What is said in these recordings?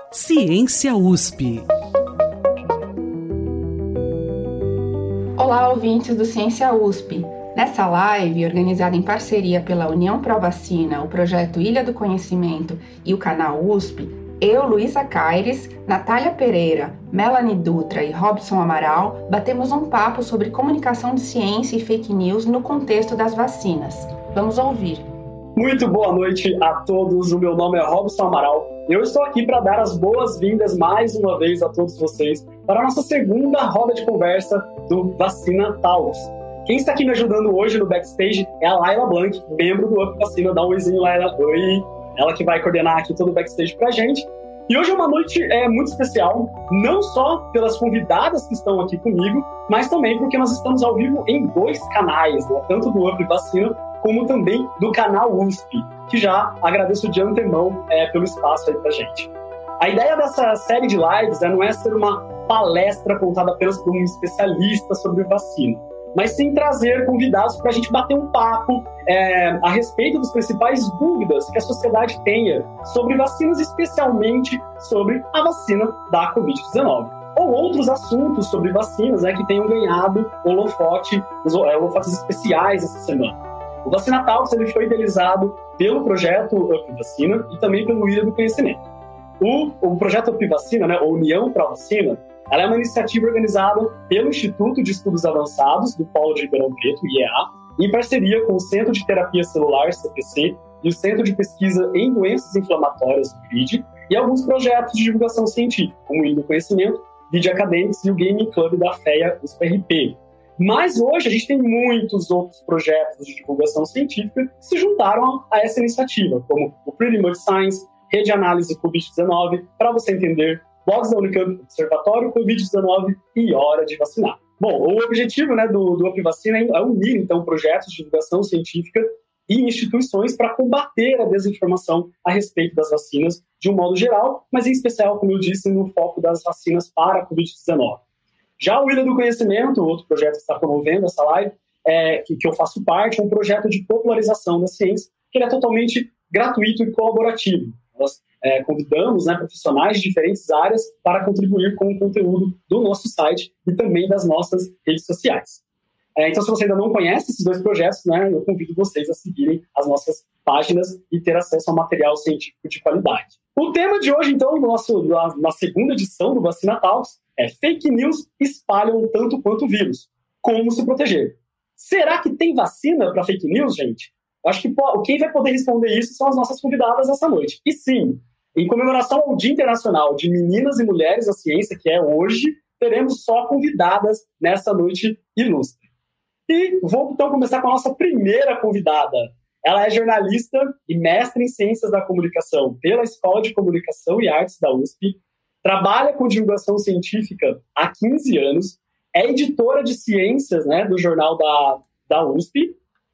Ciência USP. Olá, ouvintes do Ciência USP. Nessa live, organizada em parceria pela União Pró-Vacina, o projeto Ilha do Conhecimento e o canal USP, eu, Luísa Caires, Natália Pereira, Melanie Dutra e Robson Amaral batemos um papo sobre comunicação de ciência e fake news no contexto das vacinas. Vamos ouvir. Muito boa noite a todos, o meu nome é Robson Amaral. Eu estou aqui para dar as boas-vindas mais uma vez a todos vocês para a nossa segunda roda de conversa do Vacina Talks. Quem está aqui me ajudando hoje no backstage é a Laila Blanc, membro do Up Vacina. Dá um oizinho, Laila. Oi! Ela que vai coordenar aqui todo o backstage pra gente. E hoje é uma noite muito especial, não só pelas convidadas que estão aqui comigo, mas também porque nós estamos ao vivo em dois canais, né? Tanto do Up Vacina, como também do canal USP, que já agradeço de antemão pelo espaço aí pra gente. A ideia dessa série de lives não é ser uma palestra contada apenas por um especialista sobre vacina, mas sim trazer convidados para a gente bater um papo a respeito das principais dúvidas que a sociedade tenha sobre vacinas, especialmente sobre a vacina da Covid-19. Ou outros assuntos sobre vacinas que tenham ganhado holofotes especiais essa semana. O Vacina Talks ele foi idealizado pelo projeto Up Vacina e também pelo Ilha do Conhecimento. O projeto Up Vacina, a União Pró-Vacina, ela é uma iniciativa organizada pelo Instituto de Estudos Avançados do Polo de Ribeirão Preto, IEA, em parceria com o Centro de Terapia Celular, CTC, e o Centro de Pesquisa em Doenças Inflamatórias, o CRID, e alguns projetos de divulgação científica, como o Ilha do Conhecimento, Video Academics e o Gaming Club da FEA USP-RP. Mas hoje a gente tem muitos outros projetos de divulgação científica que se juntaram a essa iniciativa, como o Pretty Much Science, Rede Análise Covid-19, para você entender, blogs da Unicamp, Observatório Covid-19 e Hora de Vacinar. Bom, o objetivo do Up Vacina é unir, então, projetos de divulgação científica e instituições para combater a desinformação a respeito das vacinas de um modo geral, mas em especial, como eu disse, no foco das vacinas para a Covid-19. Já o Ilha do Conhecimento, outro projeto que está promovendo essa live, que eu faço parte, é um projeto de popularização da ciência, que ele é totalmente gratuito e colaborativo. Nós convidamos profissionais de diferentes áreas para contribuir com o conteúdo do nosso site e também das nossas redes sociais. Então, se você ainda não conhece esses dois projetos, eu convido vocês a seguirem as nossas páginas e ter acesso ao material científico de qualidade. O tema de hoje, então, na segunda edição do Vacina Talks, é fake news espalham tanto quanto o vírus. Como se proteger? Será que tem vacina para fake news, gente? Acho que quem vai poder responder isso são as nossas convidadas essa noite. E sim, em comemoração ao Dia Internacional de Meninas e Mulheres da Ciência, que é hoje, teremos só convidadas nessa noite ilustre. E vou então começar com a nossa primeira convidada. Ela é jornalista e mestre em Ciências da Comunicação pela Escola de Comunicação e Artes da USP, trabalha com divulgação científica há 15 anos, é editora de ciências do jornal da USP,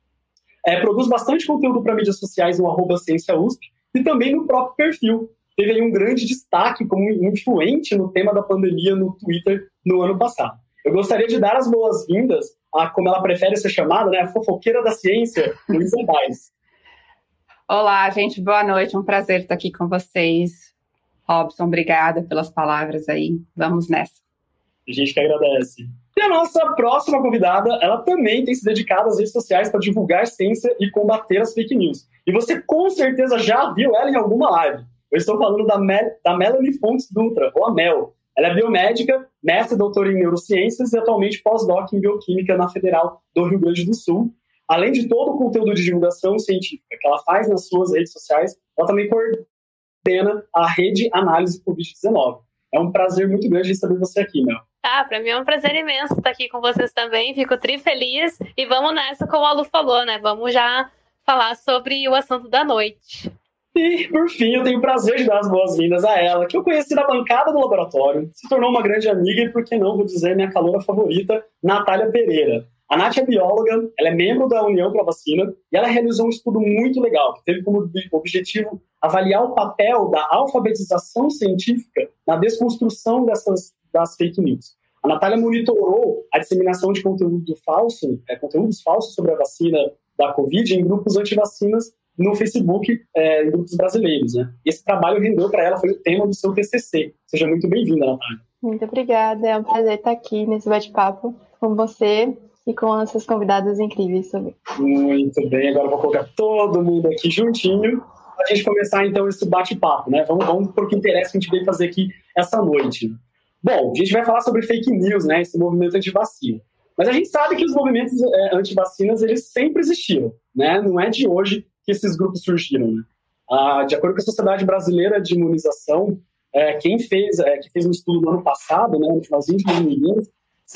produz bastante conteúdo para mídias sociais no @CienciaUSP e também no próprio perfil. Teve aí um grande destaque como influente no tema da pandemia no Twitter no ano passado. Eu gostaria de dar as boas-vindas a, como ela prefere ser chamada, a fofoqueira da ciência, Luísa Caires. Olá, gente, boa noite, um prazer estar aqui com vocês. Robson, obrigada pelas palavras aí, vamos nessa. A gente que agradece. E a nossa próxima convidada, ela também tem se dedicado às redes sociais para divulgar ciência e combater as fake news. E você com certeza já viu ela em alguma live. Eu estou falando da Melanie Fontes Dutra, ou a Mel. Ela é biomédica, mestre e doutora em neurociências e atualmente pós-doc em bioquímica na Federal do Rio Grande do Sul. Além de todo o conteúdo de divulgação científica que ela faz nas suas redes sociais, ela também coordena a Rede Análise Covid-19. É um prazer muito grande receber você aqui, Mel. Para mim é um prazer imenso estar aqui com vocês também, fico feliz e vamos nessa, como a Lu falou, Vamos já falar sobre o assunto da noite. E, por fim, eu tenho o prazer de dar as boas-vindas a ela, que eu conheci na bancada do laboratório, se tornou uma grande amiga e, por que não, vou dizer, minha caloura favorita, Natália Pereira. A Nath é bióloga, ela é membro da União Pró-Vacina e ela realizou um estudo muito legal, que teve como objetivo avaliar o papel da alfabetização científica na desconstrução das fake news. A Natália monitorou a disseminação de conteúdos falsos sobre a vacina da Covid em grupos antivacinas no Facebook, em grupos brasileiros, né? E esse trabalho rendeu para ela, foi o tema do seu TCC. Seja muito bem-vinda, Natália. Muito obrigada, é um prazer estar aqui nesse bate-papo com você e com as suas convidadas incríveis. Muito bem, agora eu vou colocar todo mundo aqui juntinho para a gente começar então esse bate-papo, né? Vamos para o que interessa que a gente veio fazer aqui essa noite. Bom, a gente vai falar sobre fake news, né? Esse movimento anti-vacina. Mas a gente sabe que os movimentos anti-vacinas, eles sempre existiram, né? Não é de hoje que esses grupos surgiram, né? De acordo com a Sociedade Brasileira de Imunização, que fez um estudo no ano passado, né, no finalzinho de 2020,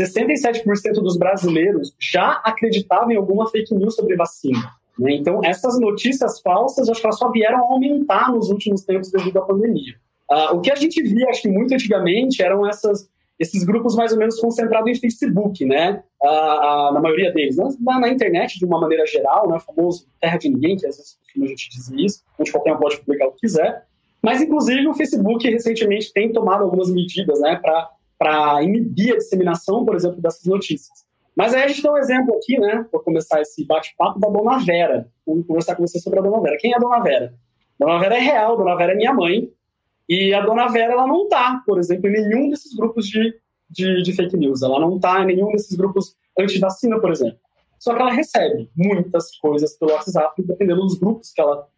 67% dos brasileiros já acreditavam em alguma fake news sobre vacina, né? Então, essas notícias falsas, acho que elas só vieram a aumentar nos últimos tempos devido à pandemia. O que a gente via, acho que muito antigamente, eram esses grupos mais ou menos concentrados em Facebook, né? Na maioria deles. Na internet, de uma maneira geral, né? O famoso terra de ninguém, que às vezes a gente diz isso, onde qualquer um pode publicar o que quiser. Mas, inclusive, o Facebook recentemente tem tomado algumas medidas, né? Para inibir a disseminação, por exemplo, dessas notícias. Mas aí a gente tem um exemplo aqui, né? Para começar esse bate-papo, da Dona Vera. Vamos conversar com você sobre a Dona Vera. Quem é a Dona Vera? Dona Vera é real, Dona Vera é minha mãe. E a Dona Vera, ela não está, por exemplo, em nenhum desses grupos de fake news. Ela não está em nenhum desses grupos anti-vacina, por exemplo. Só que ela recebe muitas coisas pelo WhatsApp, dependendo dos grupos que ela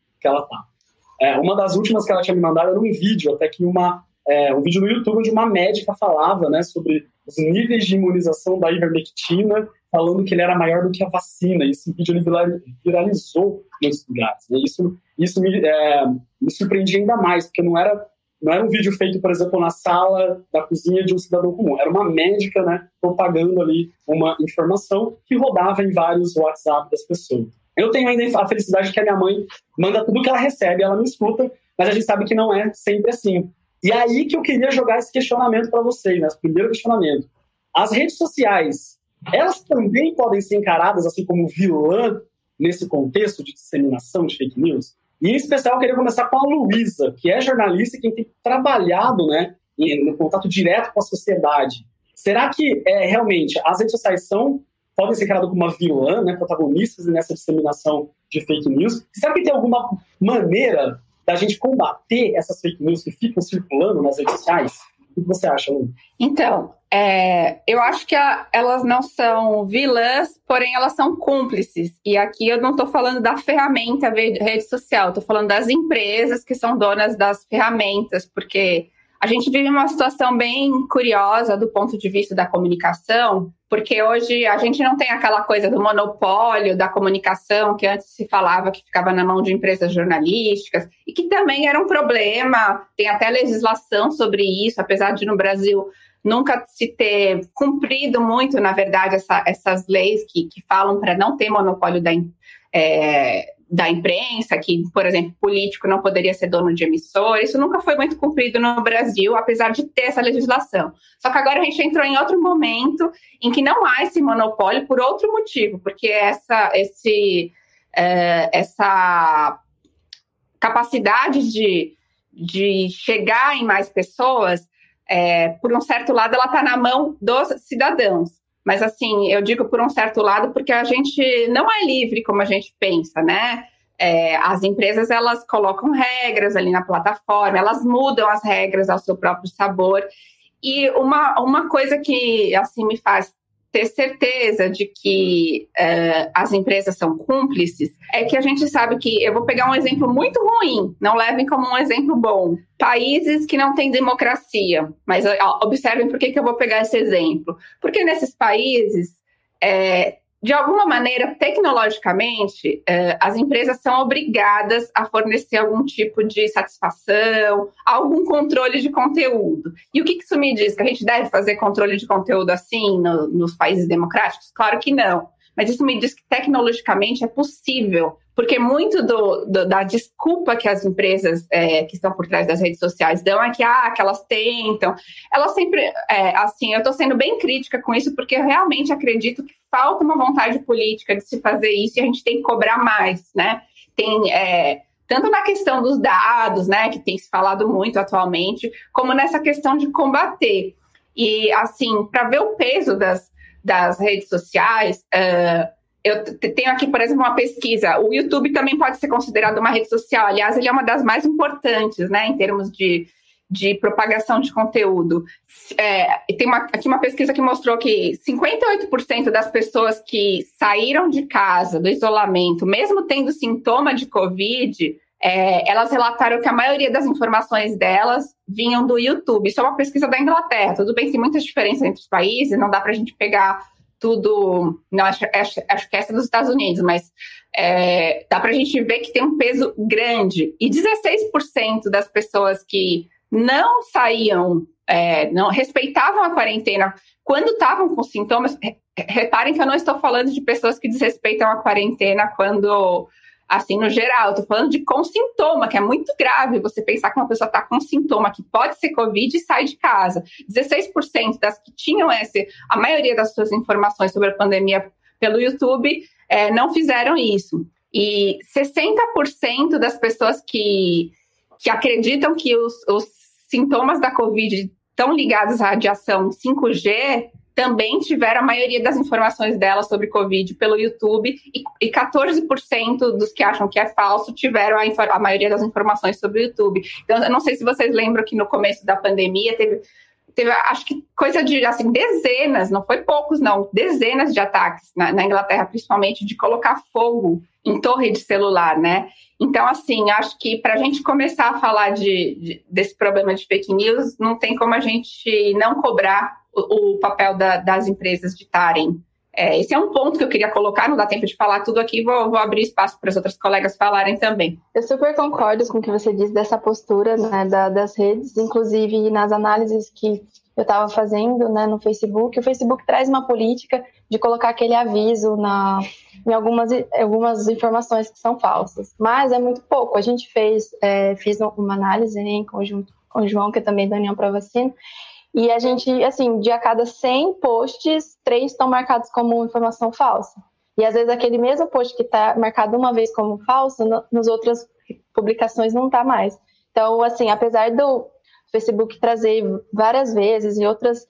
está. Uma das últimas que ela tinha me mandado era um vídeo, até que um vídeo no YouTube onde uma médica falava, né, sobre os níveis de imunização da ivermectina, falando que ele era maior do que a vacina. E esse vídeo ele viralizou em muitos lugares, né? Isso me surpreendia ainda mais, porque não era um vídeo feito, por exemplo, na sala da cozinha de um cidadão comum. Era uma médica, né, propagando ali uma informação que rodava em vários WhatsApp das pessoas. Eu tenho ainda a felicidade que a minha mãe manda tudo que ela recebe, ela me escuta, mas a gente sabe que não é sempre assim. E aí que eu queria jogar esse questionamento para vocês, né? Esse primeiro questionamento. As redes sociais, elas também podem ser encaradas assim como vilã nesse contexto de disseminação de fake news? E, em especial, eu queria começar com a Luísa, que é jornalista e quem tem trabalhado, né, no contato direto com a sociedade. Será que, realmente, as redes sociais podem ser encaradas como uma vilã, né, protagonistas nessa disseminação de fake news? Será que tem alguma maneira da gente combater essas fake news que ficam circulando nas redes sociais? O que você acha, Lu? Então, eu acho que elas não são vilãs, porém elas são cúmplices. E aqui eu não estou falando da ferramenta rede social, estou falando das empresas que são donas das ferramentas, porque a gente vive uma situação bem curiosa do ponto de vista da comunicação, porque hoje a gente não tem aquela coisa do monopólio da comunicação que antes se falava que ficava na mão de empresas jornalísticas e que também era um problema, tem até legislação sobre isso, apesar de no Brasil nunca se ter cumprido muito, na verdade, essas leis que falam para não ter monopólio da imprensa, que, por exemplo, político não poderia ser dono de emissor. Isso nunca foi muito cumprido no Brasil, apesar de ter essa legislação. Só que agora a gente entrou em outro momento em que não há esse monopólio por outro motivo, porque essa capacidade de chegar em mais pessoas, por um certo lado, ela está na mão dos cidadãos. Mas, assim, eu digo por um certo lado porque a gente não é livre como a gente pensa, né? As empresas, elas colocam regras ali na plataforma, elas mudam as regras ao seu próprio sabor. E uma coisa que, assim, me faz ter certeza de que as empresas são cúmplices é que a gente sabe que, eu vou pegar um exemplo muito ruim, não levem como um exemplo bom. Países que não têm democracia, mas observem por que eu vou pegar esse exemplo. Porque nesses países, de alguma maneira, tecnologicamente, as empresas são obrigadas a fornecer algum tipo de satisfação, algum controle de conteúdo. E o que isso me diz? Que a gente deve fazer controle de conteúdo assim nos países democráticos? Claro que não. Mas isso me diz que tecnologicamente é possível, porque muito da desculpa que as empresas que estão por trás das redes sociais dão é que elas tentam. Elas sempre, assim, eu estou sendo bem crítica com isso, porque eu realmente acredito que falta uma vontade política de se fazer isso e a gente tem que cobrar mais, né? Tanto na questão dos dados, né, que tem se falado muito atualmente, como nessa questão de combater. E, assim, para ver o peso das redes sociais, Eu tenho aqui, por exemplo, uma pesquisa. O YouTube também pode ser considerado uma rede social. Aliás, ele é uma das mais importantes, né, em termos de propagação de conteúdo. Tem aqui uma pesquisa que mostrou que 58% das pessoas que saíram de casa, do isolamento, mesmo tendo sintoma de Covid, elas relataram que a maioria das informações delas vinham do YouTube. Isso é uma pesquisa da Inglaterra. Tudo bem, tem muitas diferenças entre os países, não dá para a gente pegar tudo... Não, acho que essa é dos Estados Unidos, mas dá para a gente ver que tem um peso grande. E 16% das pessoas que não saíam, não respeitavam a quarentena quando estavam com sintomas. Reparem que eu não estou falando de pessoas que desrespeitam a quarentena quando... assim, no geral, eu tô falando de com sintoma, que é muito grave você pensar que uma pessoa tá com sintoma, que pode ser Covid e sai de casa. 16% das que tinham a maioria das suas informações sobre a pandemia pelo YouTube, não fizeram isso. E 60% das pessoas que acreditam que os sintomas da Covid estão ligados à radiação 5G, também tiveram a maioria das informações dela sobre Covid pelo YouTube, e 14% dos que acham que é falso tiveram a maioria das informações sobre o YouTube. Então, eu não sei se vocês lembram que no começo da pandemia teve acho que coisa de, assim, dezenas, não foi poucos não, dezenas de ataques na Inglaterra, principalmente, de colocar fogo em torre de celular, né? Então, assim, acho que para a gente começar a falar desse problema de fake news, não tem como a gente não cobrar o papel das empresas de estarem. Esse é um ponto que eu queria colocar, não dá tempo de falar tudo aqui, vou abrir espaço para as outras colegas falarem também. Eu super concordo com o que você disse dessa postura, né, das redes, inclusive nas análises que eu estava fazendo, né, no Facebook. O Facebook traz uma política de colocar aquele aviso em algumas informações que são falsas, mas é muito pouco. A gente fez uma análise, né, em conjunto com o João, que é também da União Pró-Vacina, e a gente, assim, de a cada 100 posts, 3 estão marcados como informação falsa. E às vezes aquele mesmo post que está marcado uma vez como falso, nas outras publicações não está mais. Então, assim, apesar do Facebook trazer várias vezes e outras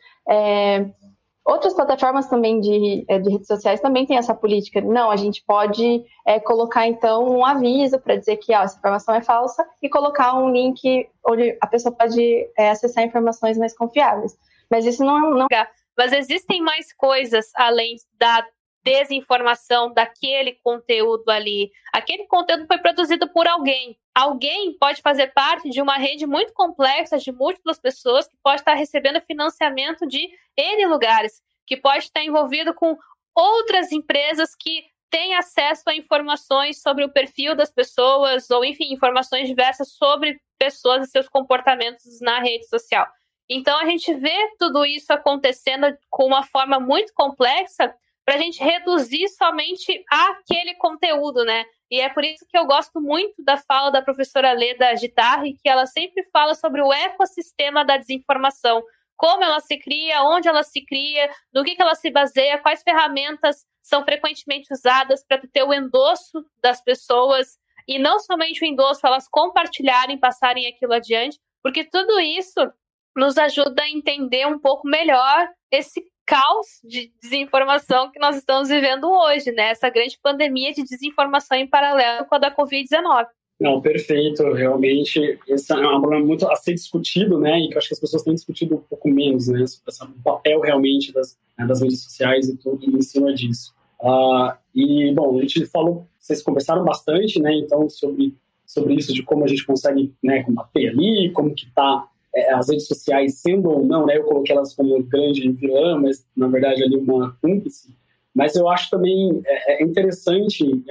plataformas também de redes sociais também tem essa política. Não, a gente pode colocar, então, um aviso para dizer que essa informação é falsa e colocar um link onde a pessoa pode acessar informações mais confiáveis. Mas isso não... Mas existem mais coisas além da desinformação daquele conteúdo ali. Aquele conteúdo foi produzido por alguém. Alguém pode fazer parte de uma rede muito complexa de múltiplas pessoas que pode estar recebendo financiamento de N lugares, que pode estar envolvido com outras empresas que têm acesso a informações sobre o perfil das pessoas, ou enfim, informações diversas sobre pessoas e seus comportamentos na rede social. Então a gente vê tudo isso acontecendo com uma forma muito complexa para a gente reduzir somente aquele conteúdo, né? E é por isso que eu gosto muito da fala da professora Leda Gitarri, que ela sempre fala sobre o ecossistema da desinformação, como ela se cria, onde ela se cria, no que ela se baseia, quais ferramentas são frequentemente usadas para ter o endosso das pessoas, e não somente o endosso, elas compartilharem, passarem aquilo adiante, porque tudo isso nos ajuda a entender um pouco melhor esse caos de desinformação que nós estamos vivendo hoje, né? Essa grande pandemia de desinformação em paralelo com a da Covid-19. Não, perfeito, realmente, esse é um problema muito a ser discutido, né, e que eu acho que as pessoas têm discutido um pouco menos, né, sobre o papel realmente das redes sociais e tudo em cima disso. E, bom, a gente falou, vocês conversaram bastante, né, então, sobre isso, de como a gente consegue, né, combater ali, como que tá as redes sociais sendo ou não, né, eu coloquei elas como grande vilã, mas na verdade ali uma cúmplice, mas eu acho também interessante em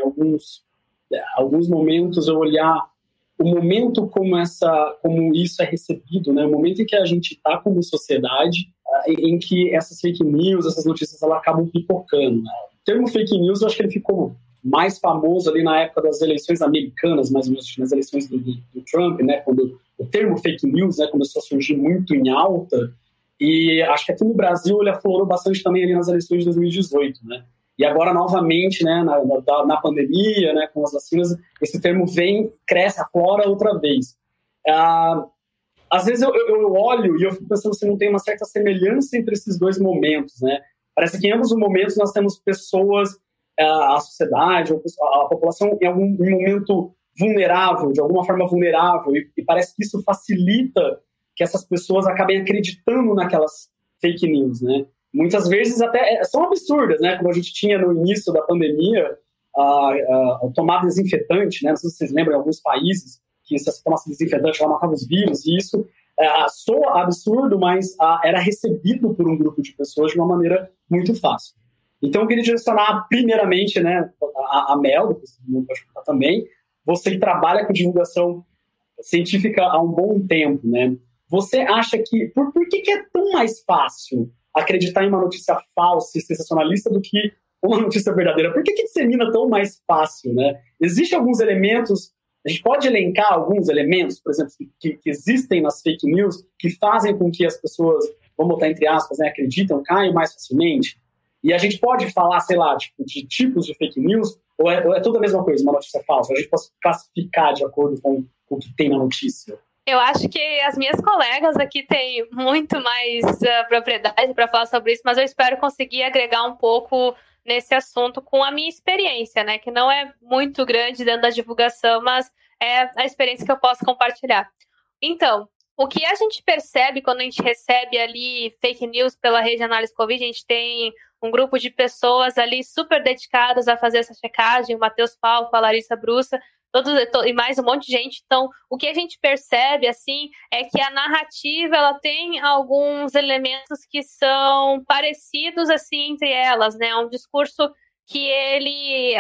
alguns momentos eu olhar o momento como isso é recebido, né, o momento em que a gente está como sociedade, em que essas fake news, essas notícias, elas acabam pipocando, né? O termo fake news, eu acho que ele ficou mais famoso ali na época das eleições americanas, mais ou menos nas eleições do Trump, né, quando o termo fake news, né, começou a surgir muito em alta, e acho que aqui no Brasil ele aflorou bastante também ali nas eleições de 2018, né, e agora novamente, né, na pandemia, né, com as vacinas, esse termo cresce, aflora outra vez. Às vezes eu olho e eu fico pensando se não tem uma certa semelhança entre esses dois momentos, né, parece que em ambos os momentos nós temos pessoas a sociedade, a população em algum momento vulnerável, de alguma forma vulnerável, e parece que isso facilita que essas pessoas acabem acreditando naquelas fake news, né? Muitas vezes até são absurdas, né? Como a gente tinha no início da pandemia, a tomar desinfetante, né? Não sei se vocês lembram, em alguns países, que se você tomasse desinfetante, ela matava os vírus, e isso soa absurdo, mas era recebido por um grupo de pessoas de uma maneira muito fácil. Então, eu queria direcionar primeiramente, né, a Mel, depois todo mundo pode contar também, você que trabalha com divulgação científica há um bom tempo, né? Você acha que... Por que é tão mais fácil acreditar em uma notícia falsa e sensacionalista do que uma notícia verdadeira? Por que dissemina tão mais fácil, né? Existem alguns elementos... A gente pode elencar alguns elementos, por exemplo, que existem nas fake news, que fazem com que as pessoas, vamos botar entre aspas, né, acreditam, caem mais facilmente? E a gente pode falar, sei lá, de tipos de fake news, ou é tudo a mesma coisa, uma notícia falsa? A gente pode classificar de acordo com o que tem na notícia? Eu acho que as minhas colegas aqui têm muito mais propriedade para falar sobre isso, mas eu espero conseguir agregar um pouco nesse assunto com a minha experiência, né? Que não é muito grande dentro da divulgação, mas é a experiência que eu posso compartilhar. Então, o que a gente percebe quando a gente recebe ali fake news pela rede de análise Covid, a gente tem um grupo de pessoas ali super dedicadas a fazer essa checagem, o Matheus Falco, a Larissa Brussa, e mais um monte de gente. Então, o que a gente percebe, assim, é que a narrativa, ela tem alguns elementos que são parecidos, assim, entre elas, né? É um discurso que ele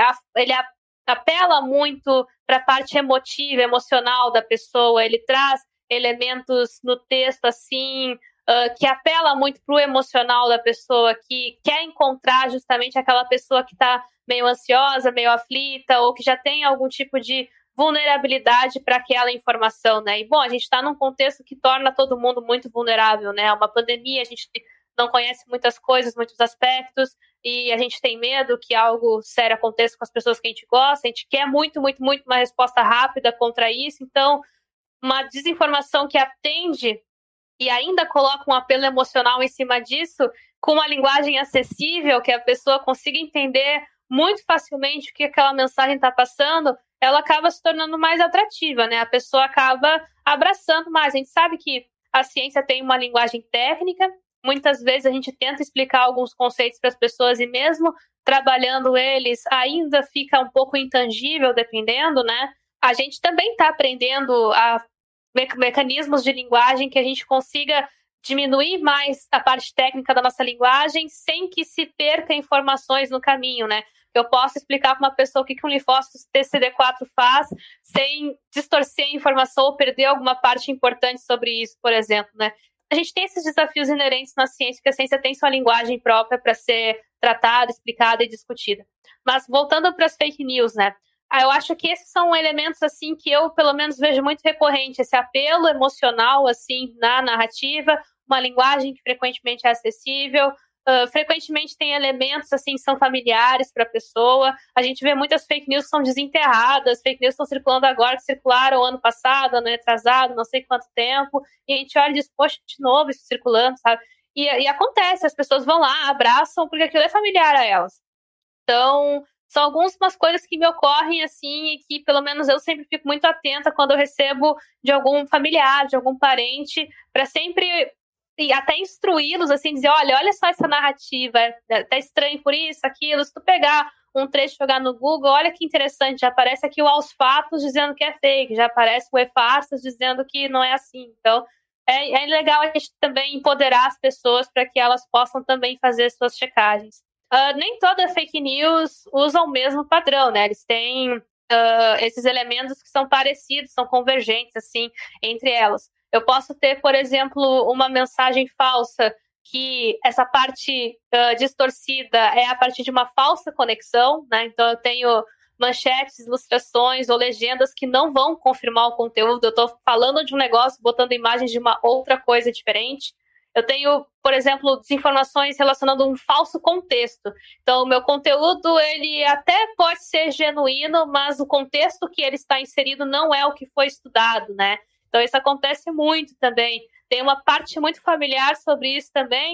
apela muito para a parte emotiva, emocional da pessoa, ele traz elementos no texto, assim, que apela muito para o emocional da pessoa, que quer encontrar justamente aquela pessoa que está meio ansiosa, meio aflita, ou que já tem algum tipo de vulnerabilidade para aquela informação, né? E, bom, a gente está num contexto que torna todo mundo muito vulnerável, né? Uma pandemia, a gente não conhece muitas coisas, muitos aspectos, e a gente tem medo que algo sério aconteça com as pessoas que a gente gosta, a gente quer muito, muito, muito uma resposta rápida contra isso, então uma desinformação que atende e ainda coloca um apelo emocional em cima disso, com uma linguagem acessível, que a pessoa consiga entender muito facilmente o que aquela mensagem está passando, ela acaba se tornando mais atrativa, né? A pessoa acaba abraçando mais. A gente sabe que a ciência tem uma linguagem técnica, muitas vezes a gente tenta explicar alguns conceitos para as pessoas e mesmo trabalhando eles ainda fica um pouco intangível, dependendo, né? A gente também está aprendendo a mecanismos de linguagem que a gente consiga diminuir mais a parte técnica da nossa linguagem sem que se perca informações no caminho, né? Eu posso explicar para uma pessoa o que um linfócito TCD4 faz sem distorcer a informação ou perder alguma parte importante sobre isso, por exemplo, né? A gente tem esses desafios inerentes na ciência, porque a ciência tem sua linguagem própria para ser tratada, explicada e discutida. Mas voltando para as fake news, né? Eu acho que esses são elementos, assim, que eu, pelo menos, vejo muito recorrente. Esse apelo emocional, assim, na narrativa, uma linguagem que frequentemente é acessível, frequentemente tem elementos, assim, que são familiares para a pessoa. A gente vê muitas fake news que são desenterradas, fake news que estão circulando agora, que circularam ano passado, ano retrasado, não sei quanto tempo, e a gente olha e diz, poxa, de novo isso circulando, sabe? E acontece, as pessoas vão lá, abraçam, porque aquilo é familiar a elas. Então, são algumas coisas que me ocorrem, assim, e que pelo menos eu sempre fico muito atenta quando eu recebo de algum familiar, de algum parente, para sempre, e até instruí-los, assim, dizer, olha só essa narrativa, tá estranho por isso, aquilo, se tu pegar um trecho e jogar no Google, olha que interessante, já aparece aqui o aos fatos dizendo que é fake, já aparece o e-farsas dizendo que não é assim. Então, é legal a gente também empoderar as pessoas para que elas possam também fazer suas checagens. Nem toda fake news usa o mesmo padrão, né? Eles têm esses elementos que são parecidos, são convergentes, assim, entre elas. Eu posso ter, por exemplo, uma mensagem falsa que essa parte distorcida é a partir de uma falsa conexão, né? Então eu tenho manchetes, ilustrações ou legendas que não vão confirmar o conteúdo. Eu estou falando de um negócio, botando imagens de uma outra coisa diferente. Eu tenho, por exemplo, desinformações relacionando um falso contexto. Então, o meu conteúdo, ele até pode ser genuíno, mas o contexto que ele está inserido não é o que foi estudado, né? Então, isso acontece muito também. Tem uma parte muito familiar sobre isso também,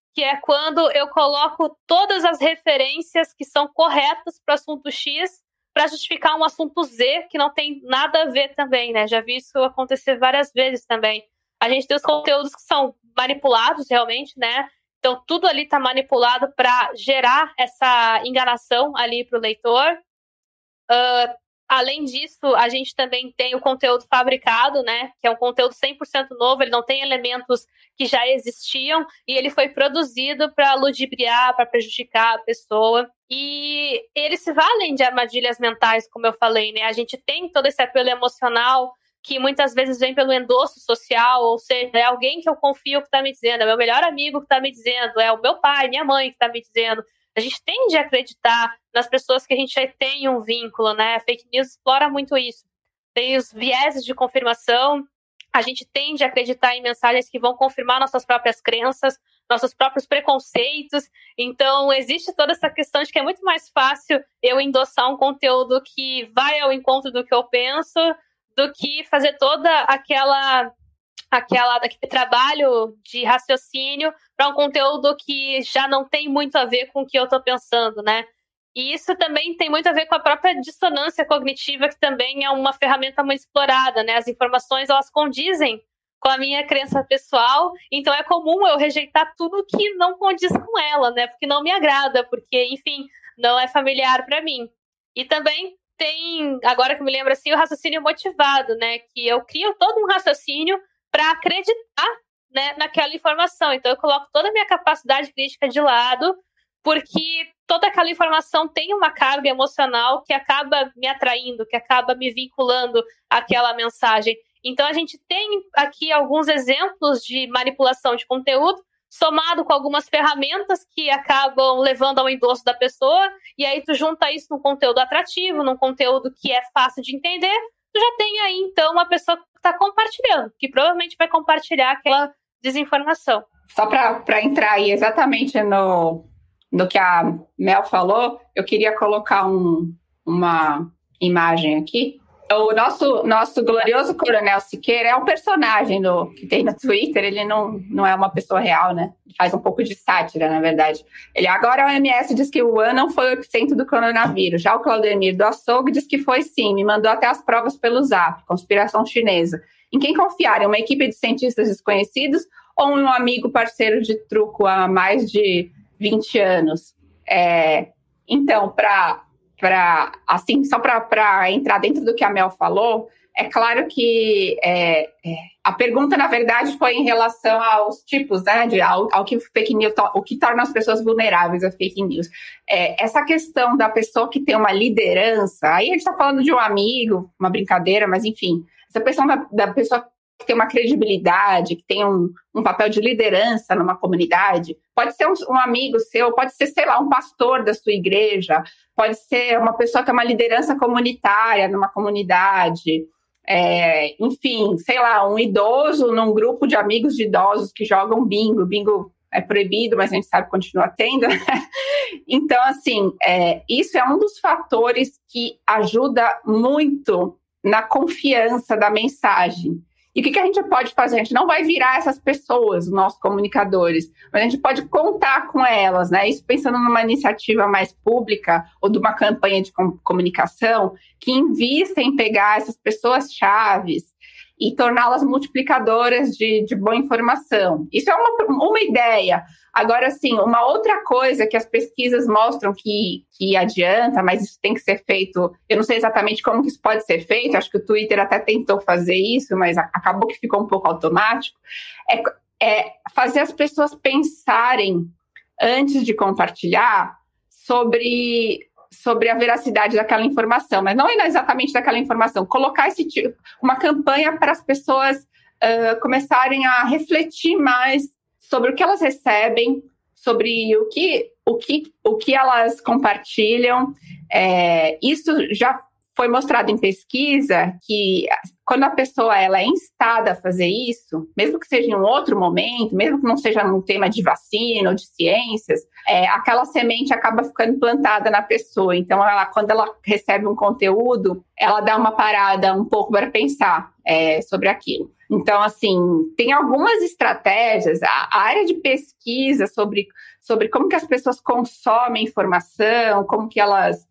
que é quando eu coloco todas as referências que são corretas para o assunto X para justificar um assunto Z que não tem nada a ver também, né? Já vi isso acontecer várias vezes também. A gente tem os conteúdos que são manipulados realmente, né? Então, tudo ali está manipulado para gerar essa enganação ali para o leitor. Além disso, a gente também tem o conteúdo fabricado, né? Que é um conteúdo 100% novo, ele não tem elementos que já existiam e ele foi produzido para ludibriar, para prejudicar a pessoa. E eles se valem de armadilhas mentais, como eu falei, né? A gente tem todo esse apelo emocional que muitas vezes vem pelo endosso social, ou seja, é alguém que eu confio que está me dizendo, é meu melhor amigo que está me dizendo, é o meu pai, minha mãe que está me dizendo. A gente tende a acreditar nas pessoas que a gente já tem um vínculo, né? A fake news explora muito isso. Tem os vieses de confirmação, a gente tende a acreditar em mensagens que vão confirmar nossas próprias crenças, nossos próprios preconceitos. Então, existe toda essa questão de que é muito mais fácil eu endossar um conteúdo que vai ao encontro do que eu penso, do que fazer toda aquele trabalho de raciocínio para um conteúdo que já não tem muito a ver com o que eu estou pensando, né? E isso também tem muito a ver com a própria dissonância cognitiva, que também é uma ferramenta muito explorada, né? As informações, elas condizem com a minha crença pessoal, então é comum eu rejeitar tudo que não condiz com ela, né? Porque não me agrada, porque, enfim, não é familiar para mim. E também tem, agora que eu me lembro assim, o raciocínio motivado, né? Que eu crio todo um raciocínio para acreditar, né, naquela informação. Então, eu coloco toda a minha capacidade crítica de lado, porque toda aquela informação tem uma carga emocional que acaba me atraindo, que acaba me vinculando àquela mensagem. Então, a gente tem aqui alguns exemplos de manipulação de conteúdo, somado com algumas ferramentas que acabam levando ao endosso da pessoa, e aí tu junta isso num conteúdo atrativo, num conteúdo que é fácil de entender, tu já tem aí, então, uma pessoa que está compartilhando, que provavelmente vai compartilhar aquela desinformação. Só para entrar aí exatamente no que a Mel falou, eu queria colocar uma imagem aqui. O nosso glorioso Coronel Siqueira é um personagem que tem no Twitter, ele não é uma pessoa real, né? Faz um pouco de sátira, na verdade. Ele agora, a OMS diz que o Wuhan não foi o epicentro do coronavírus. Já o Claudemir do Açougue diz que foi sim, me mandou até as provas pelo Zap, conspiração chinesa. Em quem confiar? Em uma equipe de cientistas desconhecidos ou em um amigo parceiro de truco há mais de 20 anos? Então, assim, só para entrar dentro do que a Mel falou, é claro que a pergunta, na verdade, foi em relação aos tipos, né, ao que fake news, o que torna as pessoas vulneráveis a fake news. Essa questão da pessoa que tem uma liderança, aí a gente está falando de um amigo, uma brincadeira, mas enfim, essa questão da pessoa que tem uma credibilidade, que tem um papel de liderança numa comunidade, pode ser um amigo seu, pode ser, sei lá, um pastor da sua igreja, pode ser uma pessoa que é uma liderança comunitária numa comunidade, enfim, sei lá, um idoso num grupo de amigos de idosos que jogam bingo. Bingo é proibido, mas a gente sabe que continua tendo. Então, assim, isso é um dos fatores que ajuda muito na confiança da mensagem. E o que a gente pode fazer? A gente não vai virar essas pessoas, os nossos comunicadores, mas a gente pode contar com elas, né? Isso pensando numa iniciativa mais pública ou de uma campanha de comunicação que invista em pegar essas pessoas chaves e torná-las multiplicadoras de boa informação. Isso é uma ideia. Agora, sim, uma outra coisa que as pesquisas mostram que adianta, mas isso tem que ser feito, eu não sei exatamente como que isso pode ser feito, acho que o Twitter até tentou fazer isso, mas acabou que ficou um pouco automático, é fazer as pessoas pensarem, antes de compartilhar, sobre a veracidade daquela informação, mas não é exatamente daquela informação, colocar uma campanha para as pessoas começarem a refletir mais sobre o que elas recebem, sobre o que elas compartilham. Isso já foi mostrado em pesquisa que quando a pessoa ela é instada a fazer isso, mesmo que seja em um outro momento, mesmo que não seja num tema de vacina ou de ciências, aquela semente acaba ficando plantada na pessoa. Então, quando ela recebe um conteúdo, ela dá uma parada um pouco para pensar sobre aquilo. Então, assim, tem algumas estratégias, a área de pesquisa sobre como que as pessoas consomem informação, como que elas...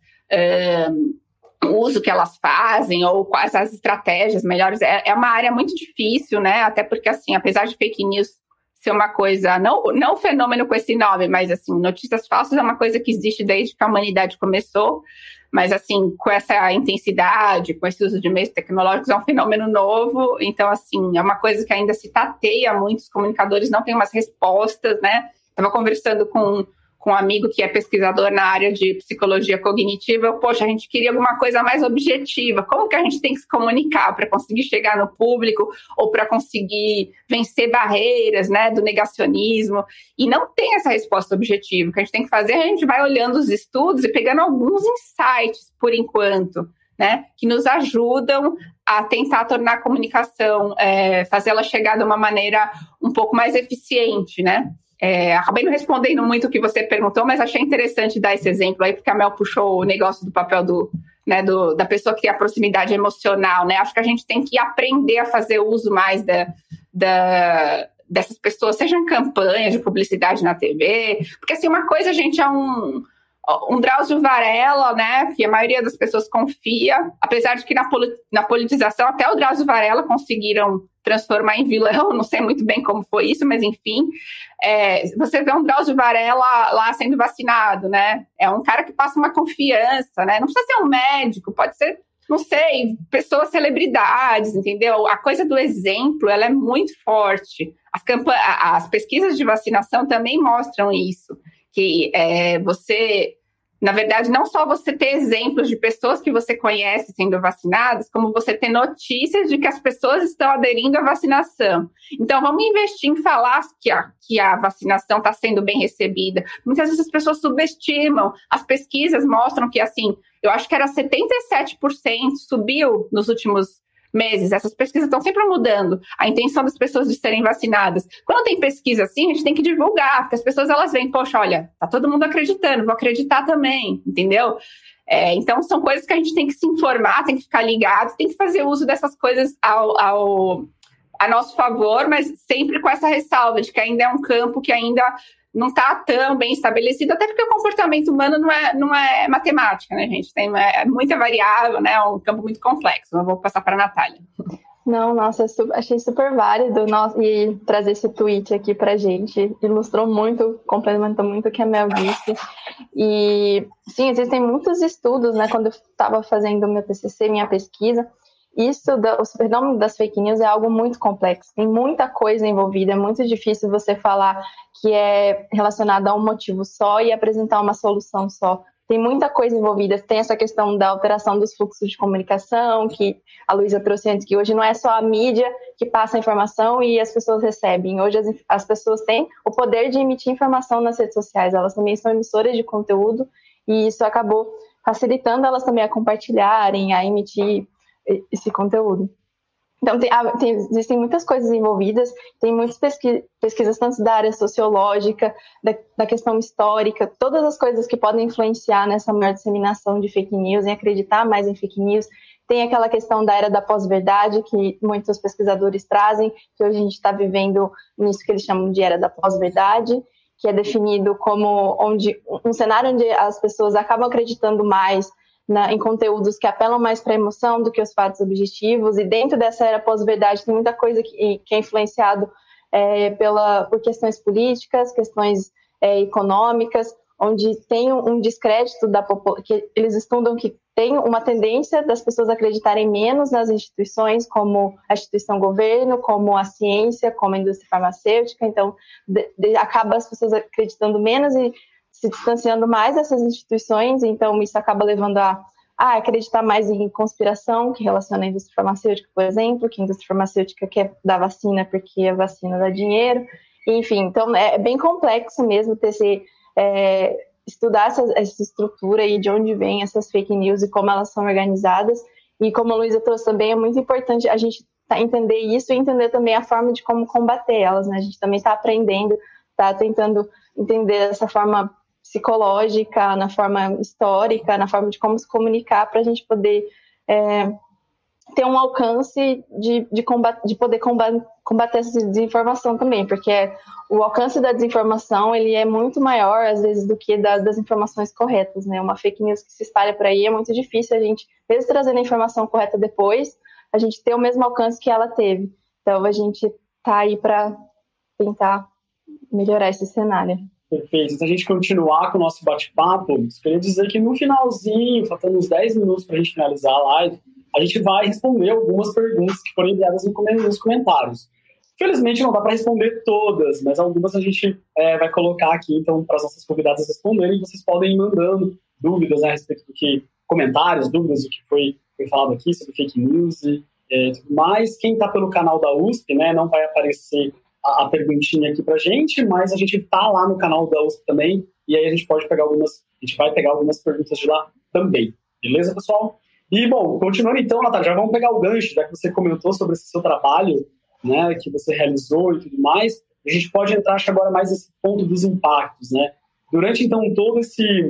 o uso que elas fazem ou quais as estratégias melhores, é uma área muito difícil, né? Até porque, assim, apesar de fake news ser uma coisa, não fenômeno com esse nome, mas, assim, notícias falsas é uma coisa que existe desde que a humanidade começou, mas, assim, com essa intensidade, com esse uso de meios tecnológicos, é um fenômeno novo, então, assim, é uma coisa que ainda se tateia, muitos comunicadores não têm umas respostas, né? Estava conversando com um amigo que é pesquisador na área de psicologia cognitiva, poxa, a gente queria alguma coisa mais objetiva. Como que a gente tem que se comunicar para conseguir chegar no público ou para conseguir vencer barreiras, né, do negacionismo? E não tem essa resposta objetiva. O que a gente tem que fazer, a gente vai olhando os estudos e pegando alguns insights, por enquanto, né, que nos ajudam a tentar tornar a comunicação, fazer ela chegar de uma maneira um pouco mais eficiente, né? Acabei não respondendo muito o que você perguntou, mas achei interessante dar esse exemplo aí, porque a Mel puxou o negócio do papel da pessoa que tem a proximidade emocional, né? Acho que a gente tem que aprender a fazer uso mais dessas pessoas, seja em campanha de publicidade na TV, porque assim, uma coisa, gente, é um Drauzio Varela, né, que a maioria das pessoas confia, apesar de que na politização até o Drauzio Varela conseguiram transformar em vilão, não sei muito bem como foi isso, mas enfim, você vê um Drauzio Varela lá sendo vacinado, né, é um cara que passa uma confiança, né, não precisa ser um médico, pode ser, não sei, pessoas, celebridades, entendeu? A coisa do exemplo, ela é muito forte. As pesquisas de vacinação também mostram isso, que você... Na verdade, não só você ter exemplos de pessoas que você conhece sendo vacinadas, como você ter notícias de que as pessoas estão aderindo à vacinação. Então, vamos investir em falar que a vacinação está sendo bem recebida. Muitas vezes as pessoas subestimam. As pesquisas mostram que, assim, eu acho que era 77% subiu nos últimos meses. Essas pesquisas estão sempre mudando a intenção das pessoas de serem vacinadas. Quando tem pesquisa assim, a gente tem que divulgar, porque as pessoas elas veem, poxa, olha, tá todo mundo acreditando, vou acreditar também, entendeu? Então são coisas que a gente tem que se informar, tem que ficar ligado, tem que fazer uso dessas coisas a nosso favor, mas sempre com essa ressalva de que ainda é um campo que ainda não está tão bem estabelecido, até porque o comportamento humano não é matemática, né, gente? Tem muita variável, né? É um campo muito complexo. Eu vou passar para a Natália. Não, nossa, achei super válido e trazer esse tweet aqui pra gente. Ilustrou muito, complementou muito o que a Mel disse. E, sim, existem muitos estudos, né? Quando eu estava fazendo meu TCC, minha pesquisa, o fenômeno das fake news é algo muito complexo, tem muita coisa envolvida, é muito difícil você falar que é relacionado a um motivo só e apresentar uma solução só. Tem muita coisa envolvida, tem essa questão da alteração dos fluxos de comunicação, que a Luísa trouxe antes, que hoje não é só a mídia que passa a informação e as pessoas recebem. Hoje as pessoas têm o poder de emitir informação nas redes sociais, elas também são emissoras de conteúdo e isso acabou facilitando elas também a compartilharem, a emitir esse conteúdo. Então, existem muitas coisas envolvidas, tem muitas pesquisas tanto da área sociológica, da questão histórica, todas as coisas que podem influenciar nessa maior disseminação de fake news, em acreditar mais em fake news. Tem aquela questão da era da pós-verdade, que muitos pesquisadores trazem, que hoje a gente está vivendo nisso que eles chamam de era da pós-verdade, que é definido como um cenário onde as pessoas acabam acreditando mais em conteúdos que apelam mais para a emoção do que os fatos objetivos, e dentro dessa era pós-verdade tem muita coisa que é influenciado por questões políticas, questões econômicas, onde tem um descrédito da população, que eles estudam que tem uma tendência das pessoas acreditarem menos nas instituições, como a instituição governo, como a ciência, como a indústria farmacêutica, então acaba as pessoas acreditando menos e se distanciando mais dessas instituições, então isso acaba levando a acreditar mais em conspiração, que relaciona a indústria farmacêutica, por exemplo, que a indústria farmacêutica quer dar vacina porque a vacina dá dinheiro, enfim, então é bem complexo mesmo ter estudar essa estrutura e de onde vem essas fake news e como elas são organizadas. E como a Luísa trouxe também, é muito importante a gente entender isso e entender também a forma de como combater elas, né? A gente também está aprendendo, está tentando entender essa forma psicológica, na forma histórica, na forma de como se comunicar para a gente poder ter um alcance de poder combater essa desinformação também, porque o alcance da desinformação ele é muito maior, às vezes, do que das informações corretas, né? Uma fake news que se espalha por aí é muito difícil a gente, mesmo trazendo a informação correta depois, a gente ter o mesmo alcance que ela teve. Então, a gente está aí para tentar melhorar esse cenário. Perfeito. Então, a gente continuar com o nosso bate-papo, eu queria dizer que no finalzinho, faltando uns 10 minutos para a gente finalizar a live, a gente vai responder algumas perguntas que foram enviadas nos comentários. Felizmente não dá para responder todas, mas algumas a gente vai colocar aqui, então, para as nossas convidadas responderem, e vocês podem ir mandando dúvidas, né, a respeito do que, comentários, dúvidas do que foi falado aqui sobre fake news e tudo mais. Quem está pelo canal da USP, né, não vai aparecer a perguntinha aqui pra gente, mas a gente tá lá no canal da USP também, e aí a gente vai pegar algumas perguntas de lá também. Beleza, pessoal? E, bom, continuando então, Natália, já vamos pegar o gancho, já que você comentou sobre esse seu trabalho, né, que você realizou e tudo mais, a gente pode entrar, acho, agora mais nesse ponto dos impactos, né? Durante, então, toda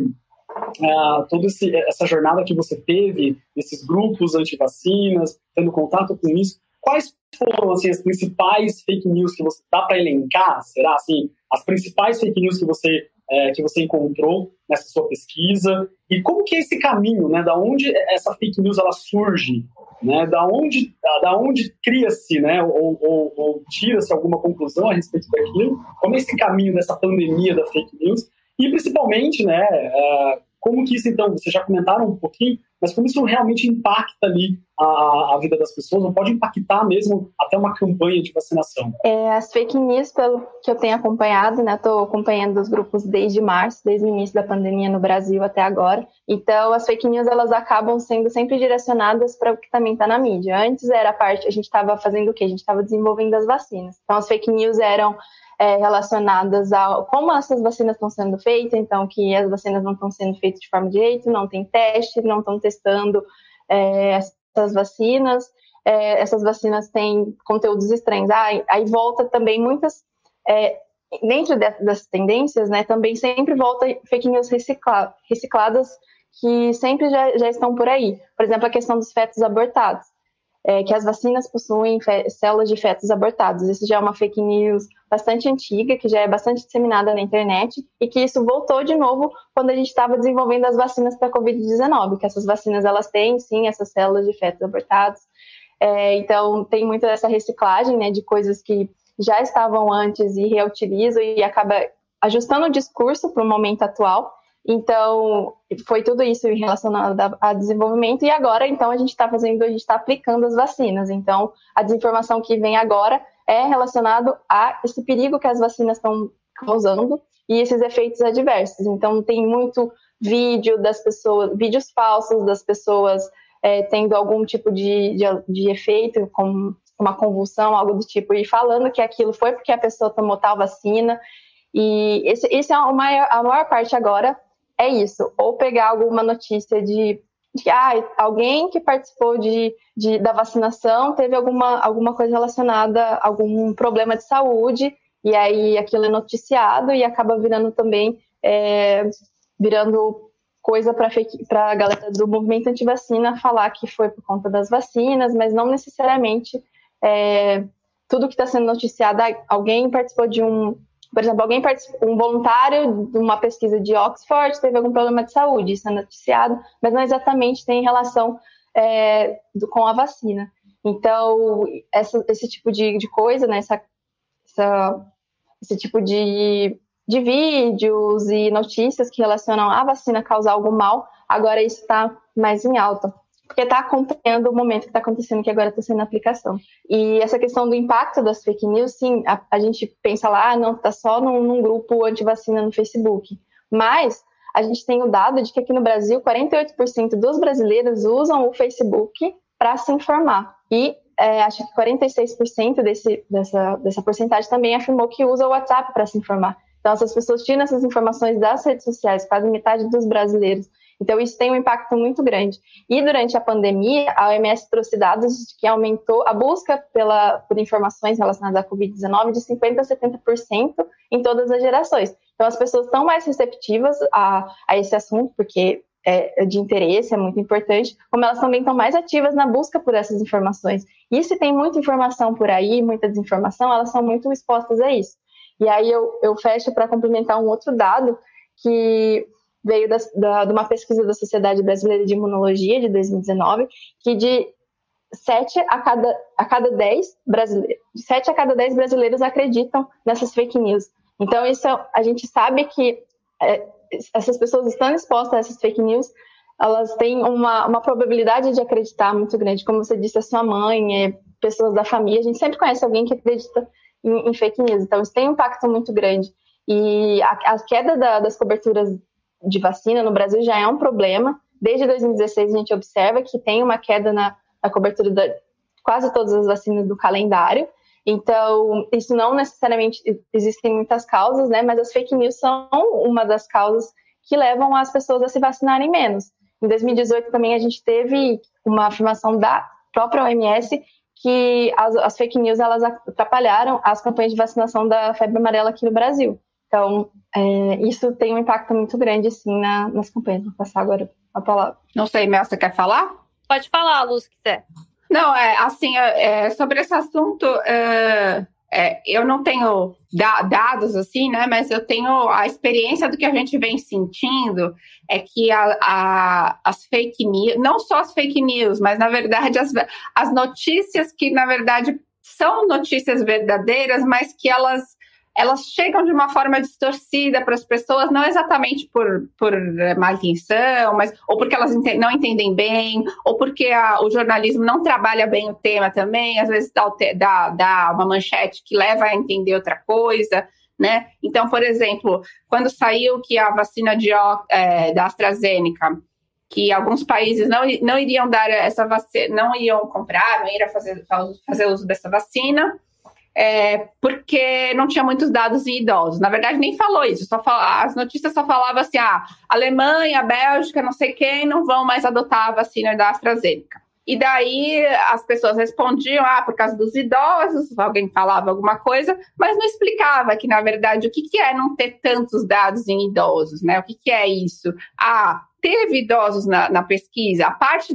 essa jornada que você teve, esses grupos anti-vacinas, tendo contato com isso, quais foram, assim, as principais fake news que você dá para elencar? Será, assim, as principais fake news que você encontrou nessa sua pesquisa? E como que é esse caminho, né? Da onde essa fake news ela surge? Né? Da onde cria-se, né? Ou tira-se alguma conclusão a respeito daquilo? Como é esse caminho dessa pandemia da fake news? E, principalmente, né? Como que isso, então, vocês já comentaram um pouquinho, mas como isso realmente impacta ali a vida das pessoas, ou pode impactar mesmo até uma campanha de vacinação? As fake news, pelo que eu tenho acompanhado, né, estou acompanhando os grupos desde março, desde o início da pandemia no Brasil até agora, então as fake news elas acabam sendo sempre direcionadas para o que também está na mídia. Antes era a parte, a gente estava fazendo o quê? A gente estava desenvolvendo as vacinas, então as fake news eram relacionadas a como essas vacinas estão sendo feitas, então que as vacinas não estão sendo feitas de forma direito, não tem teste, não estão testando essas vacinas têm conteúdos estranhos. Aí volta também muitas, dentro das tendências, né, também sempre volta fake news recicladas que sempre já estão por aí. Por exemplo, a questão dos fetos abortados. Que as vacinas possuem células de fetos abortados. Isso já é uma fake news bastante antiga, que já é bastante disseminada na internet, e que isso voltou de novo quando a gente estava desenvolvendo as vacinas para a Covid-19, que essas vacinas elas têm, sim, essas células de fetos abortados. Então, tem muito essa reciclagem, né, de coisas que já estavam antes e reutilizam e acaba ajustando o discurso para o momento atual. Então, foi tudo isso relacionado a desenvolvimento, e agora, então, a gente está aplicando as vacinas. Então, a desinformação que vem agora é relacionado a esse perigo que as vacinas estão causando e esses efeitos adversos. Então, tem muito vídeo das pessoas, vídeos falsos das pessoas tendo algum tipo de efeito, como uma convulsão, algo do tipo, e falando que aquilo foi porque a pessoa tomou tal vacina. E esse é a maior parte agora. É isso, ou pegar alguma notícia de alguém que participou da vacinação teve alguma coisa relacionada a algum problema de saúde, e aí aquilo é noticiado e acaba virando também, virando coisa para a galera do movimento antivacina falar que foi por conta das vacinas, mas não necessariamente tudo que está sendo noticiado, alguém participou por exemplo, um voluntário de uma pesquisa de Oxford teve algum problema de saúde, isso é noticiado, mas não exatamente tem relação com a vacina. Então, esse tipo de coisa, né, esse tipo de vídeos e notícias que relacionam a vacina causar algo mal, agora isso está mais em alta, porque está acompanhando o momento que está acontecendo, que agora está sendo a aplicação. E essa questão do impacto das fake news, sim, a gente pensa lá, não, está só num grupo anti-vacina no Facebook. Mas a gente tem o dado de que aqui no Brasil, 48% dos brasileiros usam o Facebook para se informar. E acho que 46% dessa porcentagem também afirmou que usa o WhatsApp para se informar. Então, essas pessoas tiram essas informações das redes sociais, quase metade dos brasileiros. Então, isso tem um impacto muito grande. E durante a pandemia, a OMS trouxe dados de que aumentou a busca por informações relacionadas à Covid-19 de 50% a 70% em todas as gerações. Então, as pessoas estão mais receptivas a esse assunto, porque é de interesse, é muito importante, como elas também estão mais ativas na busca por essas informações. E se tem muita informação por aí, muita desinformação, elas são muito expostas a isso. E aí eu fecho para complementar um outro dado que veio de uma pesquisa da Sociedade Brasileira de Imunologia de 2019, que de 7 a cada 10 brasileiros acreditam nessas fake news. Então, isso a gente sabe que essas pessoas estão expostas a essas fake news, elas têm uma probabilidade de acreditar muito grande. Como você disse, a sua mãe, pessoas da família, a gente sempre conhece alguém que acredita em fake news. Então, isso tem um impacto muito grande. E a queda das coberturas de vacina no Brasil já é um problema. Desde 2016, a gente observa que tem uma queda na cobertura de quase todas as vacinas do calendário. Então, isso não necessariamente, existem muitas causas, né? Mas as fake news são uma das causas que levam as pessoas a se vacinarem menos. Em 2018 também a gente teve uma afirmação da própria OMS que as fake news elas atrapalharam as campanhas de vacinação da febre amarela aqui no Brasil. Então, isso tem um impacto muito grande, sim, nas campanhas. Vou passar agora a palavra. Não sei, Mel, você quer falar? Pode falar, Lu, se quiser. Não, sobre esse assunto, eu não tenho dados assim, né? Mas eu tenho a experiência do que a gente vem sentindo é que as fake news, não só as fake news, mas na verdade as notícias que na verdade são notícias verdadeiras, mas que elas chegam de uma forma distorcida para as pessoas, não exatamente por má intenção, ou porque elas não entendem bem, ou porque o jornalismo não trabalha bem o tema também, às vezes dá uma manchete que leva a entender outra coisa, né? Então, por exemplo, quando saiu que a vacina da AstraZeneca, que alguns países não iriam dar essa vacina, não iriam comprar, não iriam fazer uso dessa vacina, porque não tinha muitos dados em idosos. Na verdade, nem falou isso. As notícias só falavam assim, Alemanha, Bélgica, não sei quem, não vão mais adotar a vacina da AstraZeneca. E daí as pessoas respondiam, por causa dos idosos, alguém falava alguma coisa, mas não explicava que, na verdade, o que é não ter tantos dados em idosos, né? O que é isso? Teve idosos na pesquisa, a parte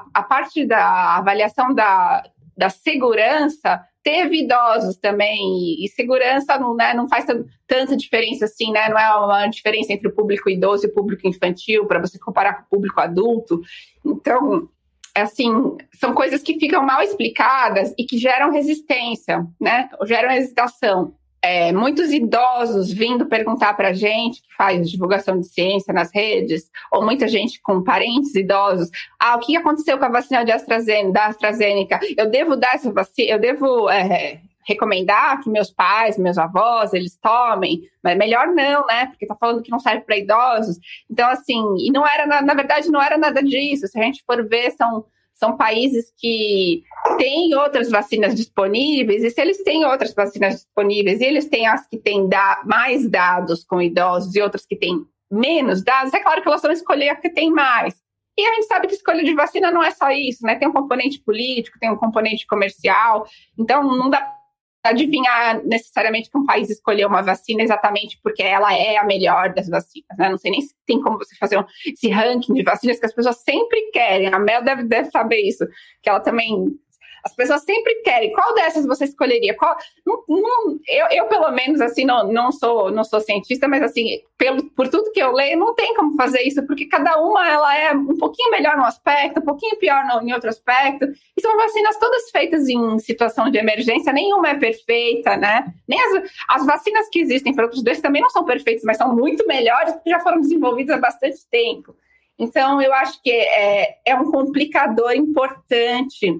da avaliação da segurança, teve idosos também, e segurança não faz tanta diferença assim, né? Não é uma diferença entre o público idoso e o público infantil, para você comparar com o público adulto. Então, assim, são coisas que ficam mal explicadas e que geram resistência, né? Ou geram hesitação. Muitos idosos vindo perguntar para a gente, que faz divulgação de ciência nas redes, ou muita gente com parentes idosos, o que aconteceu com a vacina da AstraZeneca? Eu devo dar essa vacina? Eu devo recomendar que meus pais, meus avós, eles tomem? Mas melhor não, né? Porque tá falando que não serve para idosos. Então, assim, e não era, na verdade, não era nada disso. Se a gente for ver, são países que têm outras vacinas disponíveis, e se eles têm outras vacinas disponíveis, e eles têm as que têm mais dados com idosos e outras que têm menos dados, é claro que elas vão escolher a que tem mais. E a gente sabe que escolha de vacina não é só isso, né? Tem um componente político, tem um componente comercial, então não dá para adivinhar necessariamente que um país escolheu uma vacina exatamente porque ela é a melhor das vacinas, né? Não sei nem se tem como você fazer esse ranking de vacinas que as pessoas sempre querem. A Mel deve saber isso, que ela também... As pessoas sempre querem. Qual dessas você escolheria? Eu pelo menos, assim, não sou cientista, mas, assim, por tudo que eu leio, não tem como fazer isso, porque cada uma, ela é um pouquinho melhor num aspecto, um pouquinho pior em outro aspecto. E são vacinas todas feitas em situação de emergência, nenhuma é perfeita, né? Nem as vacinas que existem para outros dois também não são perfeitas, mas são muito melhores, porque já foram desenvolvidas há bastante tempo. Então, eu acho que é um complicador importante.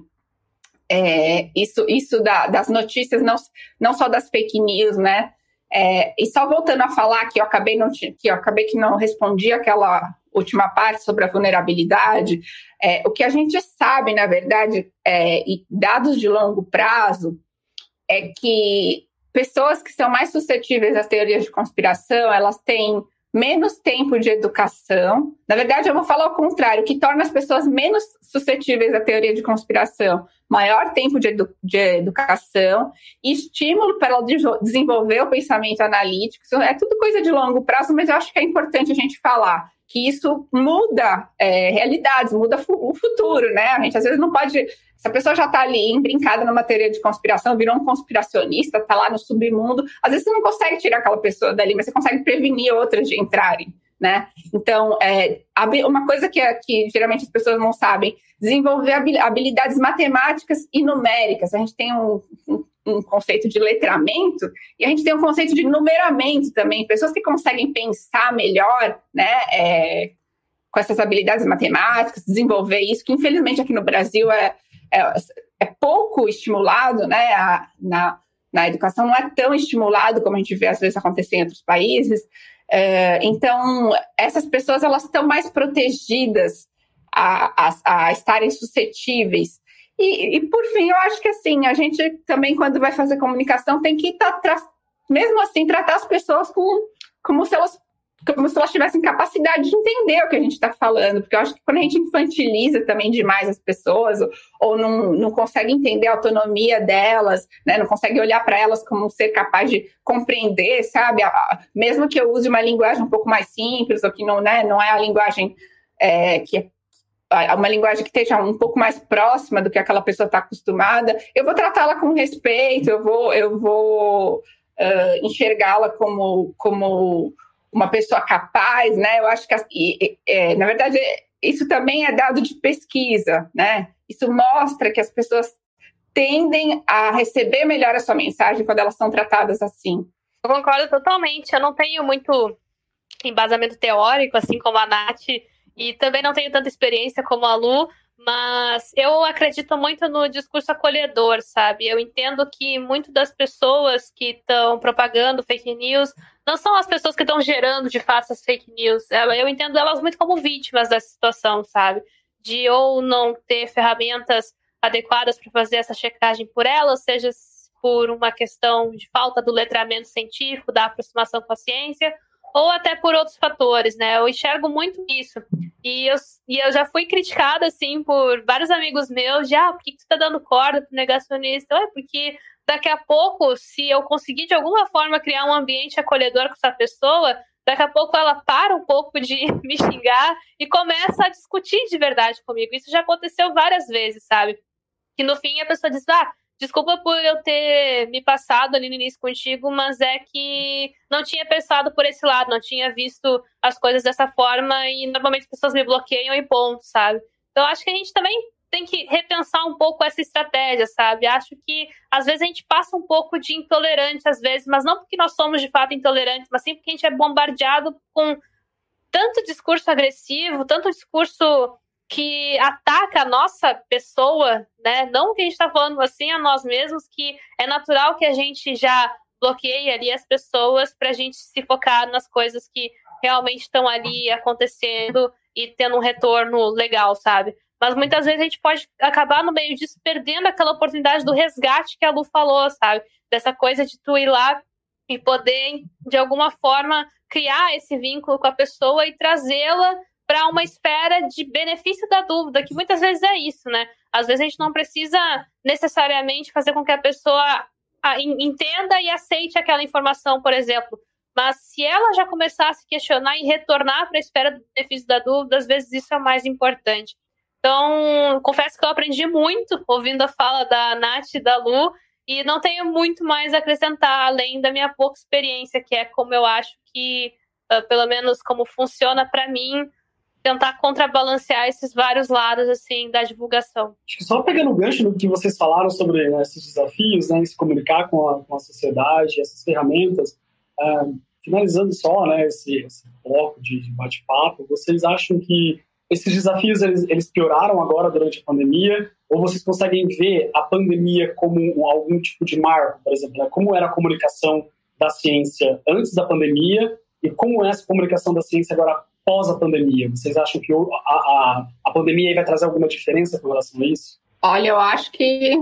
Isso das notícias, não só das fake news, né? E só voltando a falar que eu acabei que não respondi aquela última parte sobre a vulnerabilidade, o que a gente sabe, na verdade, e dados de longo prazo, é que pessoas que são mais suscetíveis às teorias de conspiração, elas têm menos tempo de educação. Na verdade, eu vou falar o contrário, o que torna as pessoas menos suscetíveis à teoria de conspiração. Maior tempo de educação, estímulo para ela desenvolver o pensamento analítico. Isso é tudo coisa de longo prazo, mas eu acho que é importante a gente falar que isso muda realidades, muda o futuro, né? A gente às vezes não pode... Se a pessoa já está ali embrincada numa teoria de conspiração, virou um conspiracionista, está lá no submundo, às vezes você não consegue tirar aquela pessoa dali, mas você consegue prevenir outras de entrarem, né? Então, uma coisa que geralmente as pessoas não sabem, desenvolver habilidades matemáticas e numéricas. A gente tem um conceito de letramento e a gente tem um conceito de numeramento também. Pessoas que conseguem pensar melhor, né, com essas habilidades matemáticas, desenvolver isso, que infelizmente aqui no Brasil é pouco estimulado, né? Na educação não é tão estimulado como a gente vê às vezes acontecer em outros países. Então, essas pessoas elas estão mais protegidas a estarem suscetíveis. E, por fim, eu acho que assim, a gente também, quando vai fazer comunicação, tem que mesmo assim, tratar as pessoas como se elas tivessem capacidade de entender o que a gente está falando, porque eu acho que quando a gente infantiliza também demais as pessoas, ou não consegue entender a autonomia delas, né, não consegue olhar para elas como um ser capaz de compreender, sabe, mesmo que eu use uma linguagem um pouco mais simples, ou que não é a linguagem que é uma linguagem que esteja um pouco mais próxima do que aquela pessoa está acostumada, eu vou tratá-la com respeito, eu vou enxergá-la como uma pessoa capaz, né? Eu acho que, na verdade, isso também é dado de pesquisa, né? Isso mostra que as pessoas tendem a receber melhor a sua mensagem quando elas são tratadas assim. Eu concordo totalmente. Eu não tenho muito embasamento teórico, assim como a Nath, e também não tenho tanta experiência como a Lu, mas eu acredito muito no discurso acolhedor, sabe? Eu entendo que muitas das pessoas que estão propagando fake news não são as pessoas que estão gerando, de fato, as fake news. Eu entendo elas muito como vítimas da situação, sabe? De ou não ter ferramentas adequadas para fazer essa checagem por elas, seja por uma questão de falta do letramento científico, da aproximação com a ciência, ou até por outros fatores, né? Eu enxergo muito isso. E eu já fui criticada, assim, por vários amigos meus, de, por que tu tá dando corda pro negacionista? Porque daqui a pouco, se eu conseguir de alguma forma criar um ambiente acolhedor com essa pessoa, daqui a pouco ela para um pouco de me xingar e começa a discutir de verdade comigo. Isso já aconteceu várias vezes, sabe? Que no fim a pessoa diz, desculpa por eu ter me passado ali no início contigo, mas é que não tinha pensado por esse lado, não tinha visto as coisas dessa forma e normalmente as pessoas me bloqueiam e ponto, sabe? Então acho que a gente também tem que repensar um pouco essa estratégia, sabe? Acho que às vezes a gente passa um pouco de intolerante às vezes, mas não porque nós somos de fato intolerantes, mas sim porque a gente é bombardeado com tanto discurso agressivo, tanto discurso que ataca a nossa pessoa, né? Não que a gente está falando assim a nós mesmos, que é natural que a gente já bloqueie ali as pessoas para a gente se focar nas coisas que realmente estão ali acontecendo e tendo um retorno legal, sabe? Mas muitas vezes a gente pode acabar no meio disso perdendo aquela oportunidade do resgate que a Lu falou, sabe? Dessa coisa de tu ir lá e poder, de alguma forma, criar esse vínculo com a pessoa e trazê-la para uma esfera de benefício da dúvida, que muitas vezes é isso, né? Às vezes a gente não precisa necessariamente fazer com que a pessoa entenda e aceite aquela informação, por exemplo. Mas se ela já começar a se questionar e retornar para a esfera do benefício da dúvida, às vezes isso é o mais importante. Então, confesso que eu aprendi muito ouvindo a fala da Nath e da Lu, e não tenho muito mais a acrescentar, além da minha pouca experiência, que é como eu acho que, pelo menos como funciona para mim, tentar contrabalancear esses vários lados assim da divulgação. Acho que só pegando o gancho do que vocês falaram sobre esses desafios, né, se comunicar com a sociedade, essas ferramentas, finalizando só, né, esse bloco de bate-papo, vocês acham que esses desafios eles pioraram agora durante a pandemia, ou vocês conseguem ver a pandemia como algum tipo de marco, por exemplo, né? Como era a comunicação da ciência antes da pandemia e como é essa comunicação da ciência agora pós a pandemia? Vocês acham que a pandemia vai trazer alguma diferença com relação a isso? Olha, eu acho que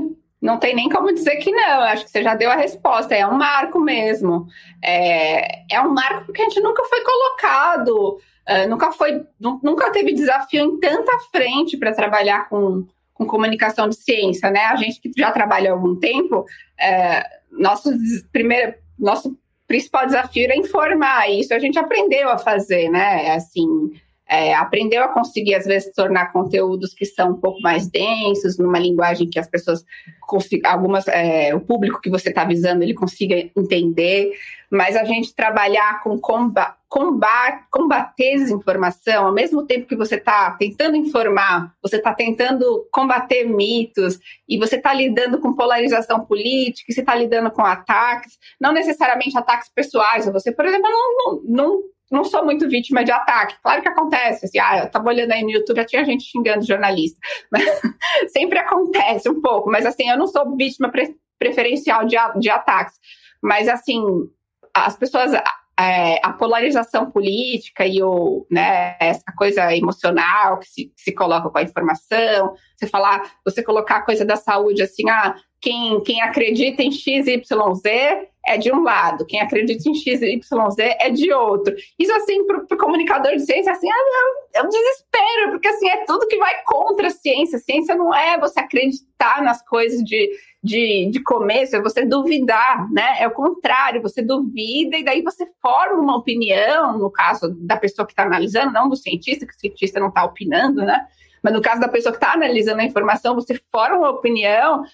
Não tem nem como dizer que não, acho que você já deu a resposta, é um marco mesmo. É um marco porque a gente nunca foi colocado, nunca teve desafio em tanta frente para trabalhar com comunicação de ciência, né? A gente que já trabalha há algum tempo, nosso principal desafio era informar, e isso a gente aprendeu a fazer, né? Assim, aprendeu a conseguir, às vezes, tornar conteúdos que são um pouco mais densos, numa linguagem que as pessoas o público que você está visando, ele consiga entender, mas a gente trabalhar com combater desinformação, ao mesmo tempo que você está tentando informar, você está tentando combater mitos, e você está lidando com polarização política, e você está lidando com ataques, não necessariamente ataques pessoais. Você, por exemplo, não sou muito vítima de ataque. Claro que acontece. Assim, eu estava olhando aí no YouTube, já tinha gente xingando jornalista. Mas sempre acontece um pouco. Mas, assim, eu não sou vítima preferencial de ataques. Mas, assim, as pessoas... a polarização política e essa coisa emocional que se coloca com a informação, você colocar a coisa da saúde assim, quem acredita em XYZ é de um lado, quem acredita em XYZ é de outro. Isso, assim, para o comunicador de ciência, assim, é um desespero, porque, assim, é tudo que vai contra a ciência. Ciência não é você acreditar nas coisas de começo, é você duvidar, né? É o contrário, você duvida e daí você forma uma opinião, no caso da pessoa que está analisando, não do cientista, que o cientista não está opinando, né? Mas no caso da pessoa que está analisando a informação, você forma uma opinião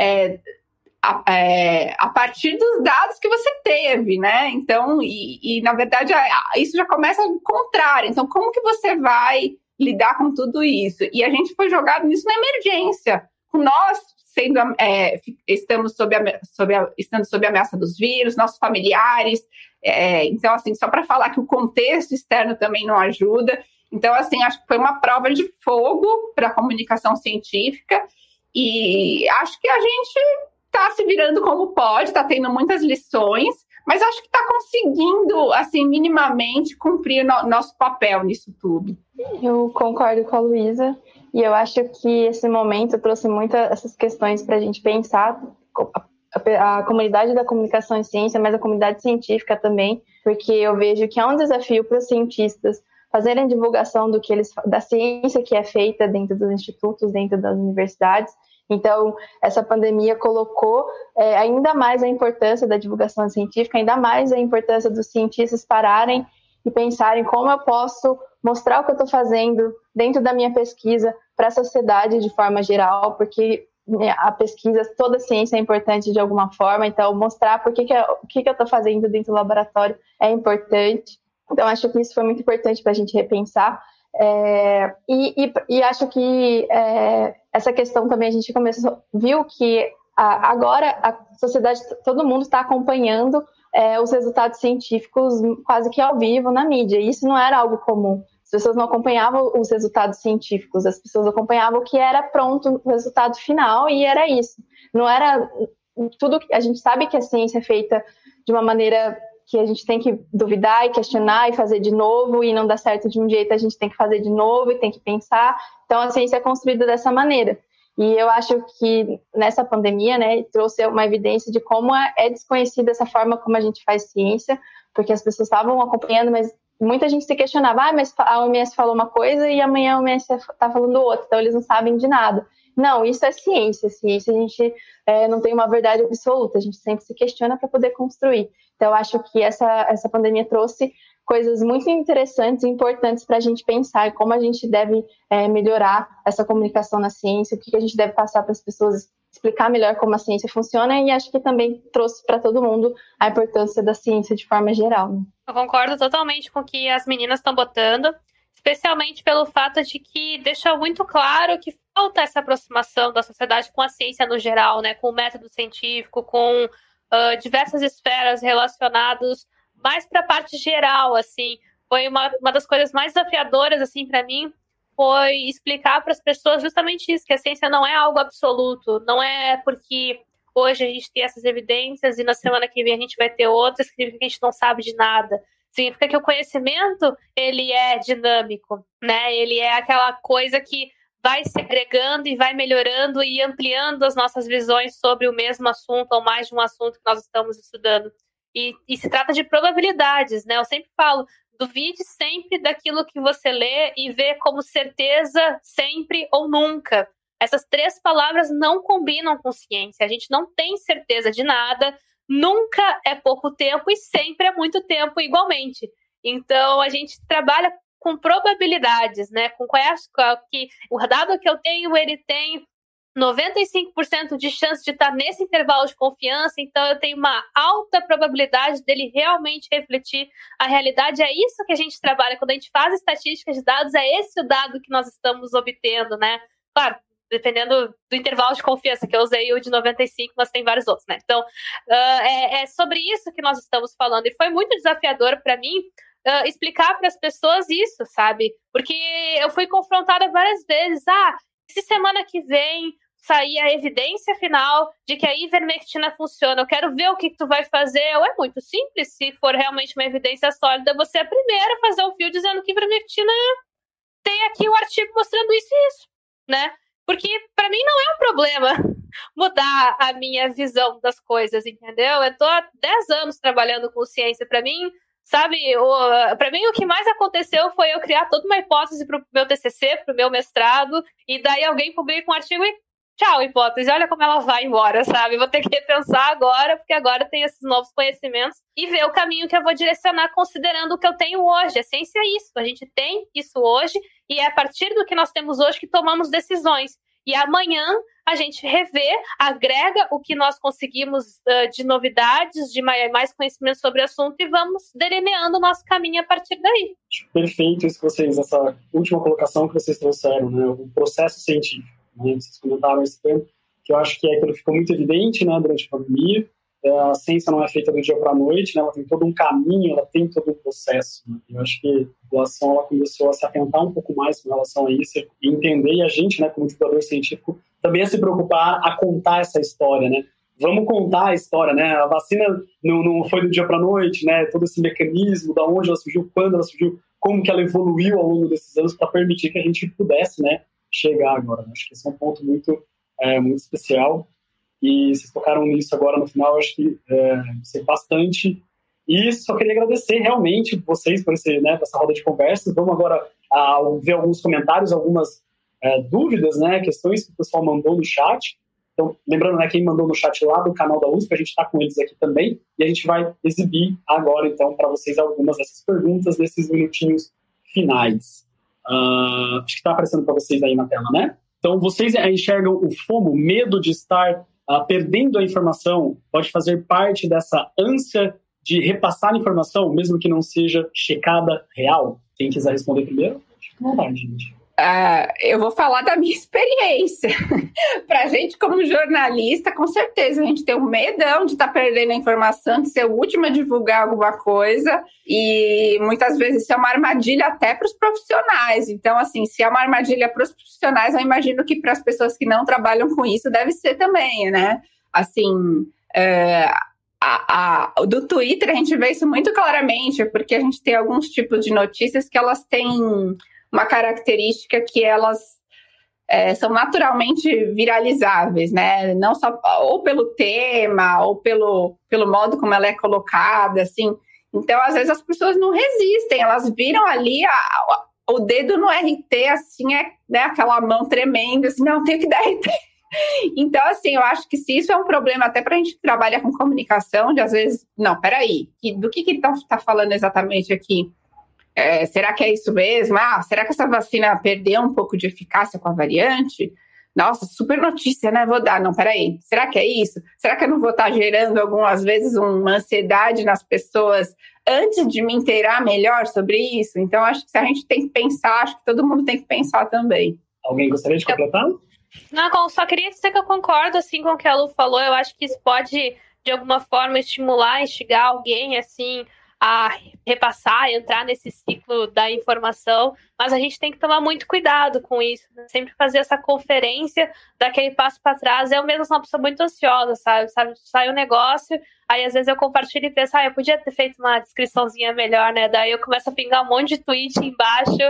a partir dos dados que você teve, né? Então, na verdade, isso já começa ao contrário. Então, como que você vai lidar com tudo isso? E a gente foi jogado nisso na emergência. Nós estando sob a ameaça dos vírus, nossos familiares. Então, assim, só para falar que o contexto externo também não ajuda. Então, assim, acho que foi uma prova de fogo para a comunicação científica, e acho que a gente está se virando como pode, está tendo muitas lições, mas acho que está conseguindo, assim, minimamente cumprir nosso papel nisso tudo. Eu concordo com a Luísa, e eu acho que esse momento trouxe muitas essas questões para a gente pensar, a comunidade da comunicação e ciência, mas a comunidade científica também, porque eu vejo que é um desafio para os cientistas fazerem divulgação da ciência que é feita dentro dos institutos, dentro das universidades. Então, essa pandemia colocou ainda mais a importância da divulgação científica, ainda mais a importância dos cientistas pararem e pensarem como eu posso mostrar o que eu estou fazendo dentro da minha pesquisa para a sociedade de forma geral, porque a pesquisa, toda a ciência é importante de alguma forma, então mostrar o que eu estou fazendo dentro do laboratório é importante. Então, acho que isso foi muito importante para a gente repensar. E acho que essa questão também a gente viu que agora a sociedade, todo mundo está acompanhando os resultados científicos quase que ao vivo na mídia. E isso não era algo comum. As pessoas não acompanhavam os resultados científicos, as pessoas acompanhavam o que era pronto, o resultado final, e era isso. Não era tudo. A gente sabe que a ciência é feita de uma maneira que a gente tem que duvidar e questionar e fazer de novo, e não dá certo de um jeito, a gente tem que fazer de novo e tem que pensar. Então, a ciência é construída dessa maneira. E eu acho que nessa pandemia, né, trouxe uma evidência de como é desconhecida essa forma como a gente faz ciência, porque as pessoas estavam acompanhando, mas muita gente se questionava, mas a OMS falou uma coisa e amanhã a OMS está falando outra, então eles não sabem de nada. Não, isso é ciência. Ciência, a gente não tem uma verdade absoluta, a gente sempre se questiona para poder construir. Então, eu acho que essa pandemia trouxe coisas muito interessantes e importantes para a gente pensar como a gente deve melhorar essa comunicação na ciência, o que a gente deve passar para as pessoas, explicar melhor como a ciência funciona, e acho que também trouxe para todo mundo a importância da ciência de forma geral. Né? Eu concordo totalmente com o que as meninas estão botando, especialmente pelo fato de que deixa muito claro que falta essa aproximação da sociedade com a ciência no geral, né? Com o método científico, com diversas esferas relacionadas mais para a parte geral, assim. Foi uma das coisas mais desafiadoras, assim, para mim, foi explicar para as pessoas justamente isso, que a ciência não é algo absoluto, não é porque hoje a gente tem essas evidências e na semana que vem a gente vai ter outras, significa que a gente não sabe de nada. Significa que o conhecimento, ele é dinâmico, né? Ele é aquela coisa que vai se agregando e vai melhorando e ampliando as nossas visões sobre o mesmo assunto ou mais de um assunto que nós estamos estudando. E se trata de probabilidades, né? Eu sempre falo, duvide sempre daquilo que você lê e vê como certeza sempre ou nunca. Essas 3 palavras não combinam com ciência. A gente não tem certeza de nada, nunca é pouco tempo e sempre é muito tempo igualmente. Então, a gente trabalha com probabilidades, né? Com que o dado que eu tenho, ele tem 95% de chance de estar nesse intervalo de confiança, então eu tenho uma alta probabilidade dele realmente refletir a realidade. É isso que a gente trabalha. Quando a gente faz estatísticas de dados, é esse o dado que nós estamos obtendo, né? Claro, dependendo do intervalo de confiança, que eu usei o de 95, mas tem vários outros, né? Então, é sobre isso que nós estamos falando. E foi muito desafiador para mim explicar para as pessoas isso, sabe? Porque eu fui confrontada várias vezes. Se semana que vem sair a evidência final de que a ivermectina funciona, eu quero ver o que tu vai fazer. É muito simples. Se for realmente uma evidência sólida, você é a primeira a fazer um fio dizendo que ivermectina tem aqui o artigo mostrando isso e isso, né? Porque para mim não é um problema mudar a minha visão das coisas, entendeu? Eu tô há 10 anos trabalhando com ciência. Para mim, sabe, para mim o que mais aconteceu foi eu criar toda uma hipótese para o meu TCC, para o meu mestrado, e daí alguém publica um artigo e tchau, hipótese, olha como ela vai embora, sabe? Vou ter que repensar agora, porque agora tem esses novos conhecimentos e ver o caminho que eu vou direcionar considerando o que eu tenho hoje. A ciência é isso, a gente tem isso hoje e é a partir do que nós temos hoje que tomamos decisões. E amanhã a gente revê, agrega o que nós conseguimos de novidades, de mais conhecimento sobre o assunto e vamos delineando o nosso caminho a partir daí. Perfeito isso que vocês, essa última colocação que vocês trouxeram, né? O processo científico, né? Vocês comentaram esse termo, que eu acho que é aquilo que ficou muito evidente, né, durante a pandemia. A ciência não é feita do dia para a noite, né? Ela tem todo um caminho, ela tem todo um processo. Né? Eu acho que a população ela começou a se atentar um pouco mais com relação a isso e entender, e a gente, né, como divulgador científico, também a se preocupar a contar essa história, né? Vamos contar a história, né? A vacina não foi do dia para a noite, né? Todo esse mecanismo, da onde ela surgiu, quando ela surgiu, como que ela evoluiu ao longo desses anos para permitir que a gente pudesse, né, chegar agora. Né? Acho que esse é um ponto muito especial. E vocês tocaram nisso agora no final, acho que sei bastante. E só queria agradecer realmente vocês por essa roda de conversas. Vamos agora ver alguns comentários, algumas dúvidas, né, questões que o pessoal mandou no chat. Então, lembrando, né, quem mandou no chat lá do canal da USP, a gente está com eles aqui também. E a gente vai exibir agora, então, para vocês algumas dessas perguntas, nesses minutinhos finais. Acho que está aparecendo para vocês aí na tela, né? Então, vocês enxergam o FOMO, medo de estar perdendo a informação, pode fazer parte dessa ânsia de repassar a informação, mesmo que não seja checada real? Quem quiser responder primeiro, fica à vontade, gente. Eu vou falar da minha experiência. Pra gente, como jornalista, com certeza, a gente tem um medão de estar perdendo a informação, de ser o último a divulgar alguma coisa, e muitas vezes isso é uma armadilha até para os profissionais. Então, assim, se é uma armadilha para os profissionais, eu imagino que para as pessoas que não trabalham com isso deve ser também, né? Assim, do Twitter a gente vê isso muito claramente, porque a gente tem alguns tipos de notícias que elas têm uma característica que elas são naturalmente viralizáveis, né? Não só ou pelo tema, ou pelo modo como ela é colocada, assim. Então, às vezes, as pessoas não resistem, elas viram ali o dedo no RT, assim, né, aquela mão tremenda, assim, não, tenho que dar RT. Então, assim, eu acho que se isso é um problema até para a gente que trabalha com comunicação, de às vezes, não, peraí, do que ele tá falando exatamente aqui? Será que é isso mesmo? Será que essa vacina perdeu um pouco de eficácia com a variante? Nossa, super notícia, né? Vou dar. Não, peraí. Será que é isso? Será que eu não vou estar gerando algumas vezes uma ansiedade nas pessoas antes de me inteirar melhor sobre isso? Então, acho que se a gente tem que pensar, acho que todo mundo tem que pensar também. Alguém gostaria de completar? Não, só queria dizer que eu concordo assim, com o que a Lu falou. Eu acho que isso pode, de alguma forma, estimular, instigar alguém, assim, a repassar, entrar nesse ciclo da informação, mas a gente tem que tomar muito cuidado com isso, né? Sempre fazer essa conferência, daquele passo para trás. Eu mesmo sou uma pessoa muito ansiosa, sabe? Sai um negócio, aí às vezes eu compartilho e penso, eu podia ter feito uma descriçãozinha melhor, né? Daí eu começo a pingar um monte de tweet embaixo,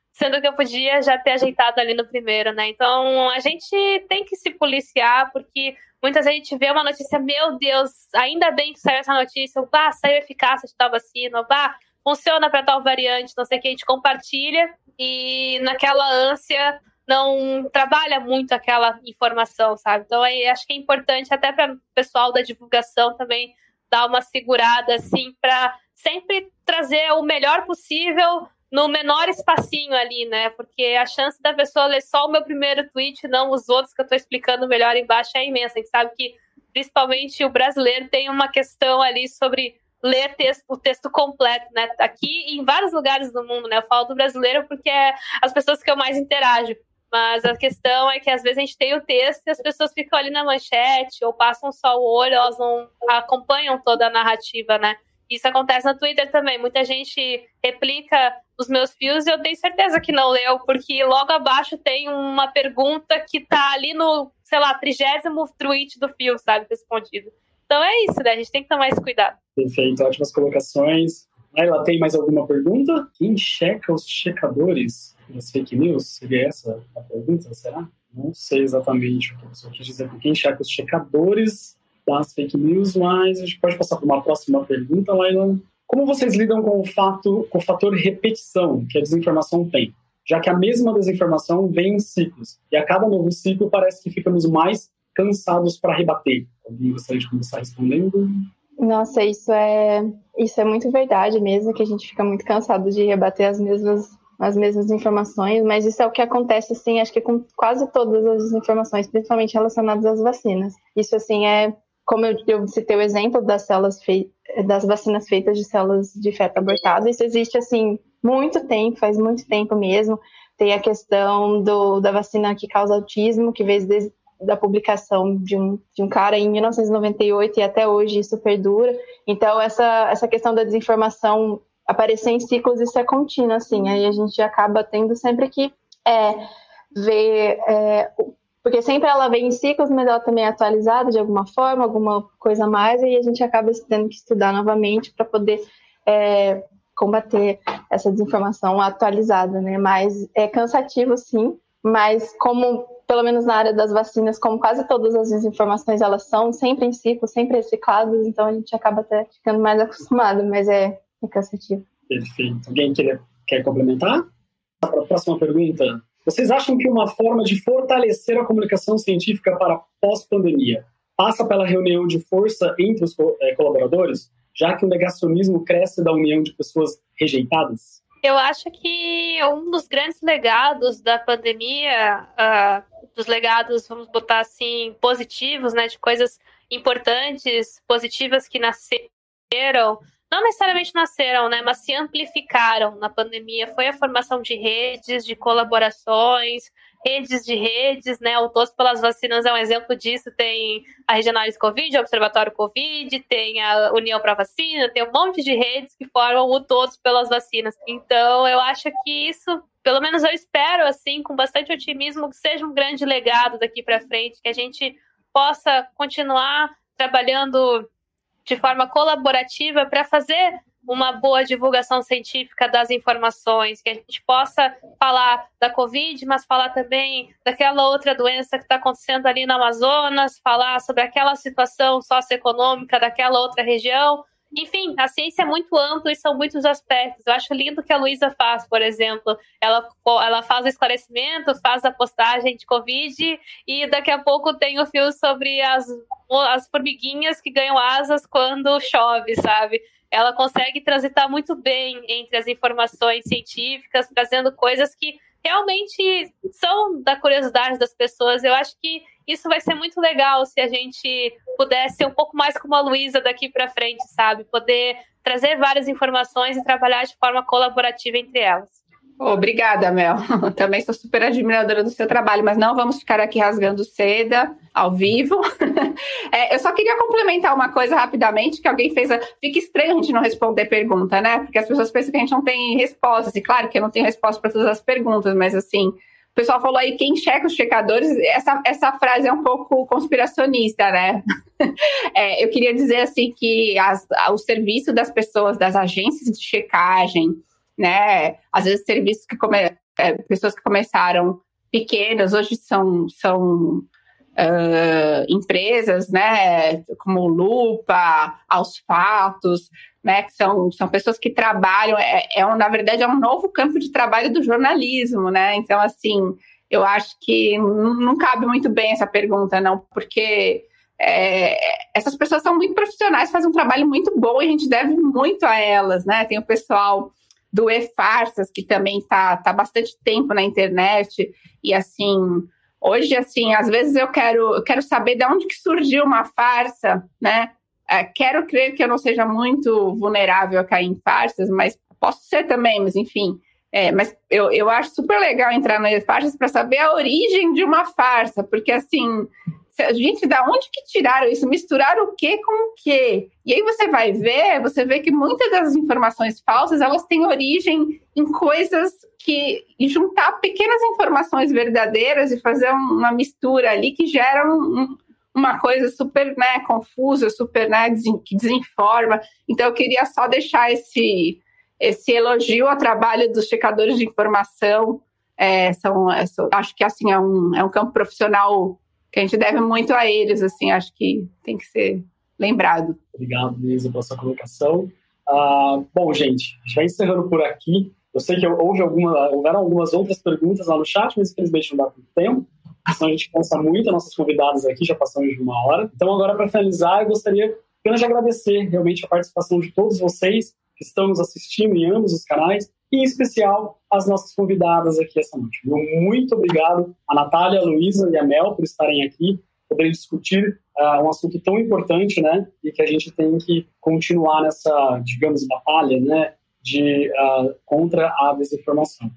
sendo que eu podia já ter ajeitado ali no primeiro, né? Então, a gente tem que se policiar, porque muitas vezes a gente vê uma notícia, meu Deus, ainda bem que saiu essa notícia, saiu eficácia de tal vacina, funciona para tal variante, não sei o que, a gente compartilha e naquela ânsia não trabalha muito aquela informação, sabe? Então, acho que é importante até para o pessoal da divulgação também dar uma segurada, assim, para sempre trazer o melhor possível no menor espacinho ali, né? Porque a chance da pessoa ler só o meu primeiro tweet, não os outros que eu tô explicando melhor embaixo, é imensa. A gente sabe que, principalmente, o brasileiro tem uma questão ali sobre ler o texto completo, né? Aqui e em vários lugares do mundo, né? Eu falo do brasileiro porque é as pessoas que eu mais interajo. Mas a questão é que, às vezes, a gente tem o texto e as pessoas ficam ali na manchete ou passam só o olho, elas não acompanham toda a narrativa, né? Isso acontece no Twitter também. Muita gente replica os meus fios e eu tenho certeza que não leu, porque logo abaixo tem uma pergunta que tá ali no, 30º tweet do fio, sabe, respondido. Então é isso, né? A gente tem que tomar esse cuidado. Perfeito, ótimas colocações. Ela tem mais alguma pergunta? Quem checa os checadores das fake news? Seria essa a pergunta, será? Não sei exatamente o que a pessoa quis dizer com quem checa os checadores das fake news, mas a gente pode passar para uma próxima pergunta, Laila. Como vocês lidam com o fator repetição que a desinformação tem? Já que a mesma desinformação vem em ciclos, e a cada novo ciclo parece que ficamos mais cansados para rebater. Alguém gostaria de começar respondendo? Nossa, isso é muito verdade mesmo, que a gente fica muito cansado de rebater as mesmas informações, mas isso é o que acontece, assim, acho que com quase todas as informações, principalmente relacionadas às vacinas. Isso, assim, como eu citei o exemplo das vacinas feitas de células de feto abortado, isso existe, assim, muito tempo, faz muito tempo mesmo. Tem a questão da vacina que causa autismo, que veio desde da publicação de um cara em 1998 e até hoje isso perdura. Então, essa questão da desinformação aparecer em ciclos, isso é contínuo, assim, aí a gente acaba tendo sempre que ver, porque sempre ela vem em ciclos, mas ela também é atualizada de alguma forma, alguma coisa a mais, e a gente acaba tendo que estudar novamente para poder combater essa desinformação atualizada, né? Mas é cansativo, sim, mas como, pelo menos na área das vacinas, como quase todas as desinformações, elas são sempre em ciclo, sempre recicladas, então a gente acaba até ficando mais acostumado, mas é cansativo. Perfeito. Alguém quer complementar? Para a próxima pergunta. Vocês acham que uma forma de fortalecer a comunicação científica para pós-pandemia passa pela reunião de força entre os colaboradores, já que o negacionismo cresce da união de pessoas rejeitadas? Eu acho que um dos grandes legados da pandemia, dos legados, vamos botar assim, positivos, né, de coisas importantes, positivas que nasceram, não necessariamente nasceram, né, mas se amplificaram na pandemia, foi a formação de redes, de colaborações, redes, né, o Todos pelas Vacinas é um exemplo disso, tem a Regionais Covid, o Observatório Covid, tem a União para Vacina, tem um monte de redes que formam o Todos pelas Vacinas. Então, eu acho que isso, pelo menos eu espero, assim, com bastante otimismo, que seja um grande legado daqui para frente, que a gente possa continuar trabalhando de forma colaborativa para fazer uma boa divulgação científica das informações, que a gente possa falar da Covid, mas falar também daquela outra doença que está acontecendo ali no Amazonas, falar sobre aquela situação socioeconômica daquela outra região. Enfim, a ciência é muito ampla e são muitos aspectos. Eu acho lindo o que a Luísa faz, por exemplo. Ela faz o esclarecimento, faz a postagem de Covid e daqui a pouco tem o fio sobre as formiguinhas que ganham asas quando chove, sabe? Ela consegue transitar muito bem entre as informações científicas, trazendo coisas que realmente são da curiosidade das pessoas. Eu acho que isso vai ser muito legal se a gente pudesse ser um pouco mais como a Luísa daqui para frente, sabe? Poder trazer várias informações e trabalhar de forma colaborativa entre elas. Obrigada, Mel. Também sou super admiradora do seu trabalho, mas não vamos ficar aqui rasgando seda ao vivo. Eu só queria complementar uma coisa rapidamente, que alguém fez. Fica estranho a gente não responder pergunta, né? Porque as pessoas pensam que a gente não tem respostas. E claro que eu não tenho resposta para todas as perguntas, mas assim, o pessoal falou aí, quem checa os checadores? Essa frase é um pouco conspiracionista, né? Eu queria dizer assim que o serviço das pessoas, das agências de checagem, né? Às vezes serviços que pessoas que começaram pequenas, hoje são empresas, né, como Lupa, Aos Fatos, né, que são pessoas que trabalham, na verdade, é um novo campo de trabalho do jornalismo, né, então, assim, eu acho que não cabe muito bem essa pergunta, não, porque essas pessoas são muito profissionais, fazem um trabalho muito bom e a gente deve muito a elas, né, tem o pessoal do E-Farsas, que também tá bastante tempo na internet, e, assim, hoje, assim, às vezes eu quero saber de onde que surgiu uma farsa, né? Quero crer que eu não seja muito vulnerável a cair em farsas, mas posso ser também, mas enfim. Mas eu acho super legal entrar nas farsas para saber a origem de uma farsa, porque, assim, gente, da onde que tiraram isso? Misturaram o quê com o quê? E aí você vê que muitas das informações falsas, elas têm origem em coisas e juntar pequenas informações verdadeiras e fazer uma mistura ali que gera uma coisa super, né, confusa, super, né, que desinforma. Então eu queria só deixar esse elogio ao trabalho dos checadores de informação. Acho que, assim, é um campo profissional que a gente deve muito a eles, assim, acho que tem que ser lembrado. Obrigado, Luísa, pela sua colocação. Bom, gente, a gente vai encerrando por aqui. Eu sei que houveram algumas outras perguntas lá no chat, mas infelizmente não dá muito tempo. Senão a gente cansa muito as nossas convidadas aqui, já passamos de 1 hora. Então, agora, para finalizar, eu gostaria apenas de agradecer realmente a participação de todos vocês que estão nos assistindo em ambos os canais, e em especial as nossas convidadas aqui essa noite. Muito obrigado a Natália, a Luísa e a Mel por estarem aqui, poderem discutir um assunto tão importante, né, e que a gente tem que continuar nessa, digamos, batalha, né, contra a desinformação.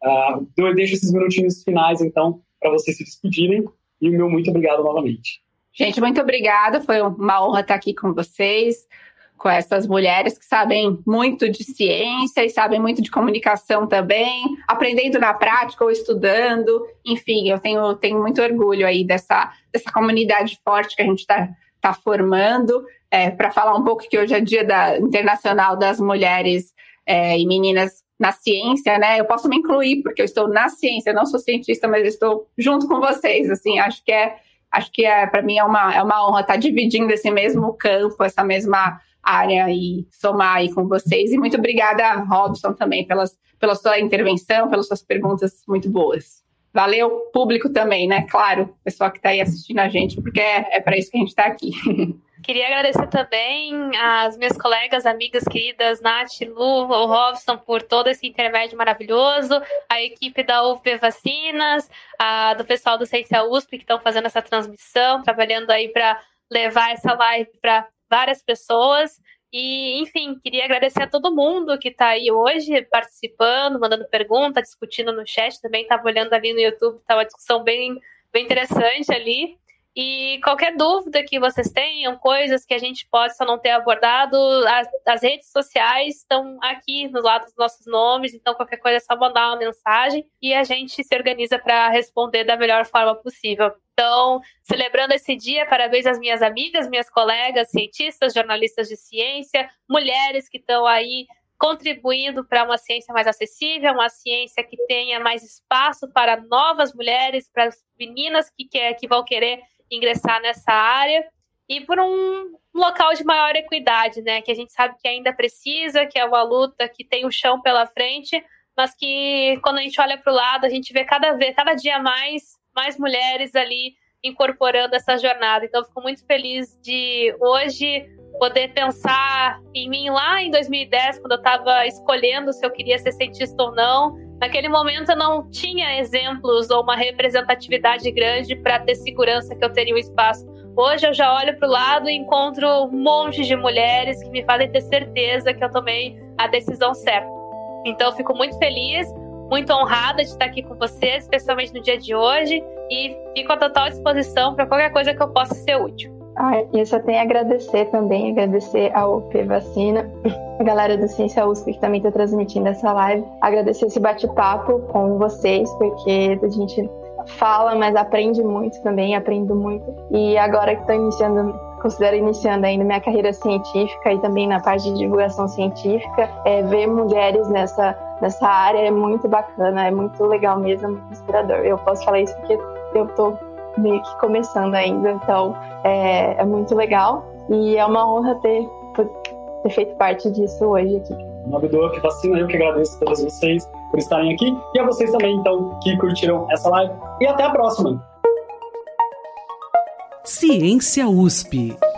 Eu deixo esses minutinhos finais, então, para vocês se despedirem, e o meu muito obrigado novamente. Gente, muito obrigada, foi uma honra estar aqui com vocês, com essas mulheres que sabem muito de ciência e sabem muito de comunicação também, aprendendo na prática ou estudando. Enfim, eu tenho muito orgulho aí dessa comunidade forte que a gente está formando. Para falar um pouco que hoje é Dia Internacional das Mulheres e Meninas na Ciência, né? Eu posso me incluir, porque eu estou na ciência, eu não sou cientista, mas eu estou junto com vocês. Assim, acho que para mim é uma honra estar dividindo esse mesmo campo, essa mesma área e somar aí com vocês. E muito obrigada, Robson, também pela sua intervenção, pelas suas perguntas muito boas. Valeu, público também, né? Claro, pessoal que está aí assistindo a gente, porque é para isso que a gente está aqui. Queria agradecer também às minhas colegas, amigas queridas, Nath, Lu, o Robson, por todo esse intermédio maravilhoso, a equipe da UFB Vacinas, do pessoal do Ciência USP, que estão fazendo essa transmissão, trabalhando aí para levar essa live para várias pessoas. E, enfim, queria agradecer a todo mundo que está aí hoje participando, mandando pergunta, discutindo no chat. Também estava olhando ali no YouTube, está uma discussão bem interessante ali. E qualquer dúvida que vocês tenham, coisas que a gente possa não ter abordado, as redes sociais estão aqui no lado dos nossos nomes, então qualquer coisa é só mandar uma mensagem e a gente se organiza para responder da melhor forma possível. Então, celebrando esse dia, parabéns às minhas amigas, minhas colegas, cientistas, jornalistas de ciência, mulheres que estão aí contribuindo para uma ciência mais acessível, uma ciência que tenha mais espaço para novas mulheres, para as meninas que vão querer ingressar nessa área, e por um local de maior equidade, né, que a gente sabe que ainda precisa, que é uma luta que tem o chão pela frente, mas que quando a gente olha para o lado, a gente vê cada dia mais mulheres ali incorporando essa jornada. Então, eu fico muito feliz de hoje poder pensar em mim lá em 2010, quando eu estava escolhendo se eu queria ser cientista ou não. Naquele momento eu não tinha exemplos ou uma representatividade grande para ter segurança que eu teria um espaço. Hoje eu já olho para o lado e encontro um monte de mulheres que me fazem ter certeza que eu tomei a decisão certa. Então eu fico muito feliz, muito honrada de estar aqui com vocês, especialmente no dia de hoje, e fico à total disposição para qualquer coisa que eu possa ser útil. Eu só tenho a agradecer também, agradecer ao UFB Vacina, a galera do Ciência USP que também está transmitindo essa live, agradecer esse bate-papo com vocês, porque a gente fala, mas aprende muito também, aprendo muito. E agora que estou considero iniciando ainda minha carreira científica e também na parte de divulgação científica, ver mulheres nessa área, é muito bacana, é muito legal mesmo, é muito inspirador. Eu posso falar isso porque eu tô meio que começando ainda, então é muito legal e é uma honra ter feito parte disso hoje aqui. Nobedor, que vacina, eu que agradeço a todos vocês por estarem aqui e a vocês também, então, que curtiram essa live. E até a próxima! Ciência USP.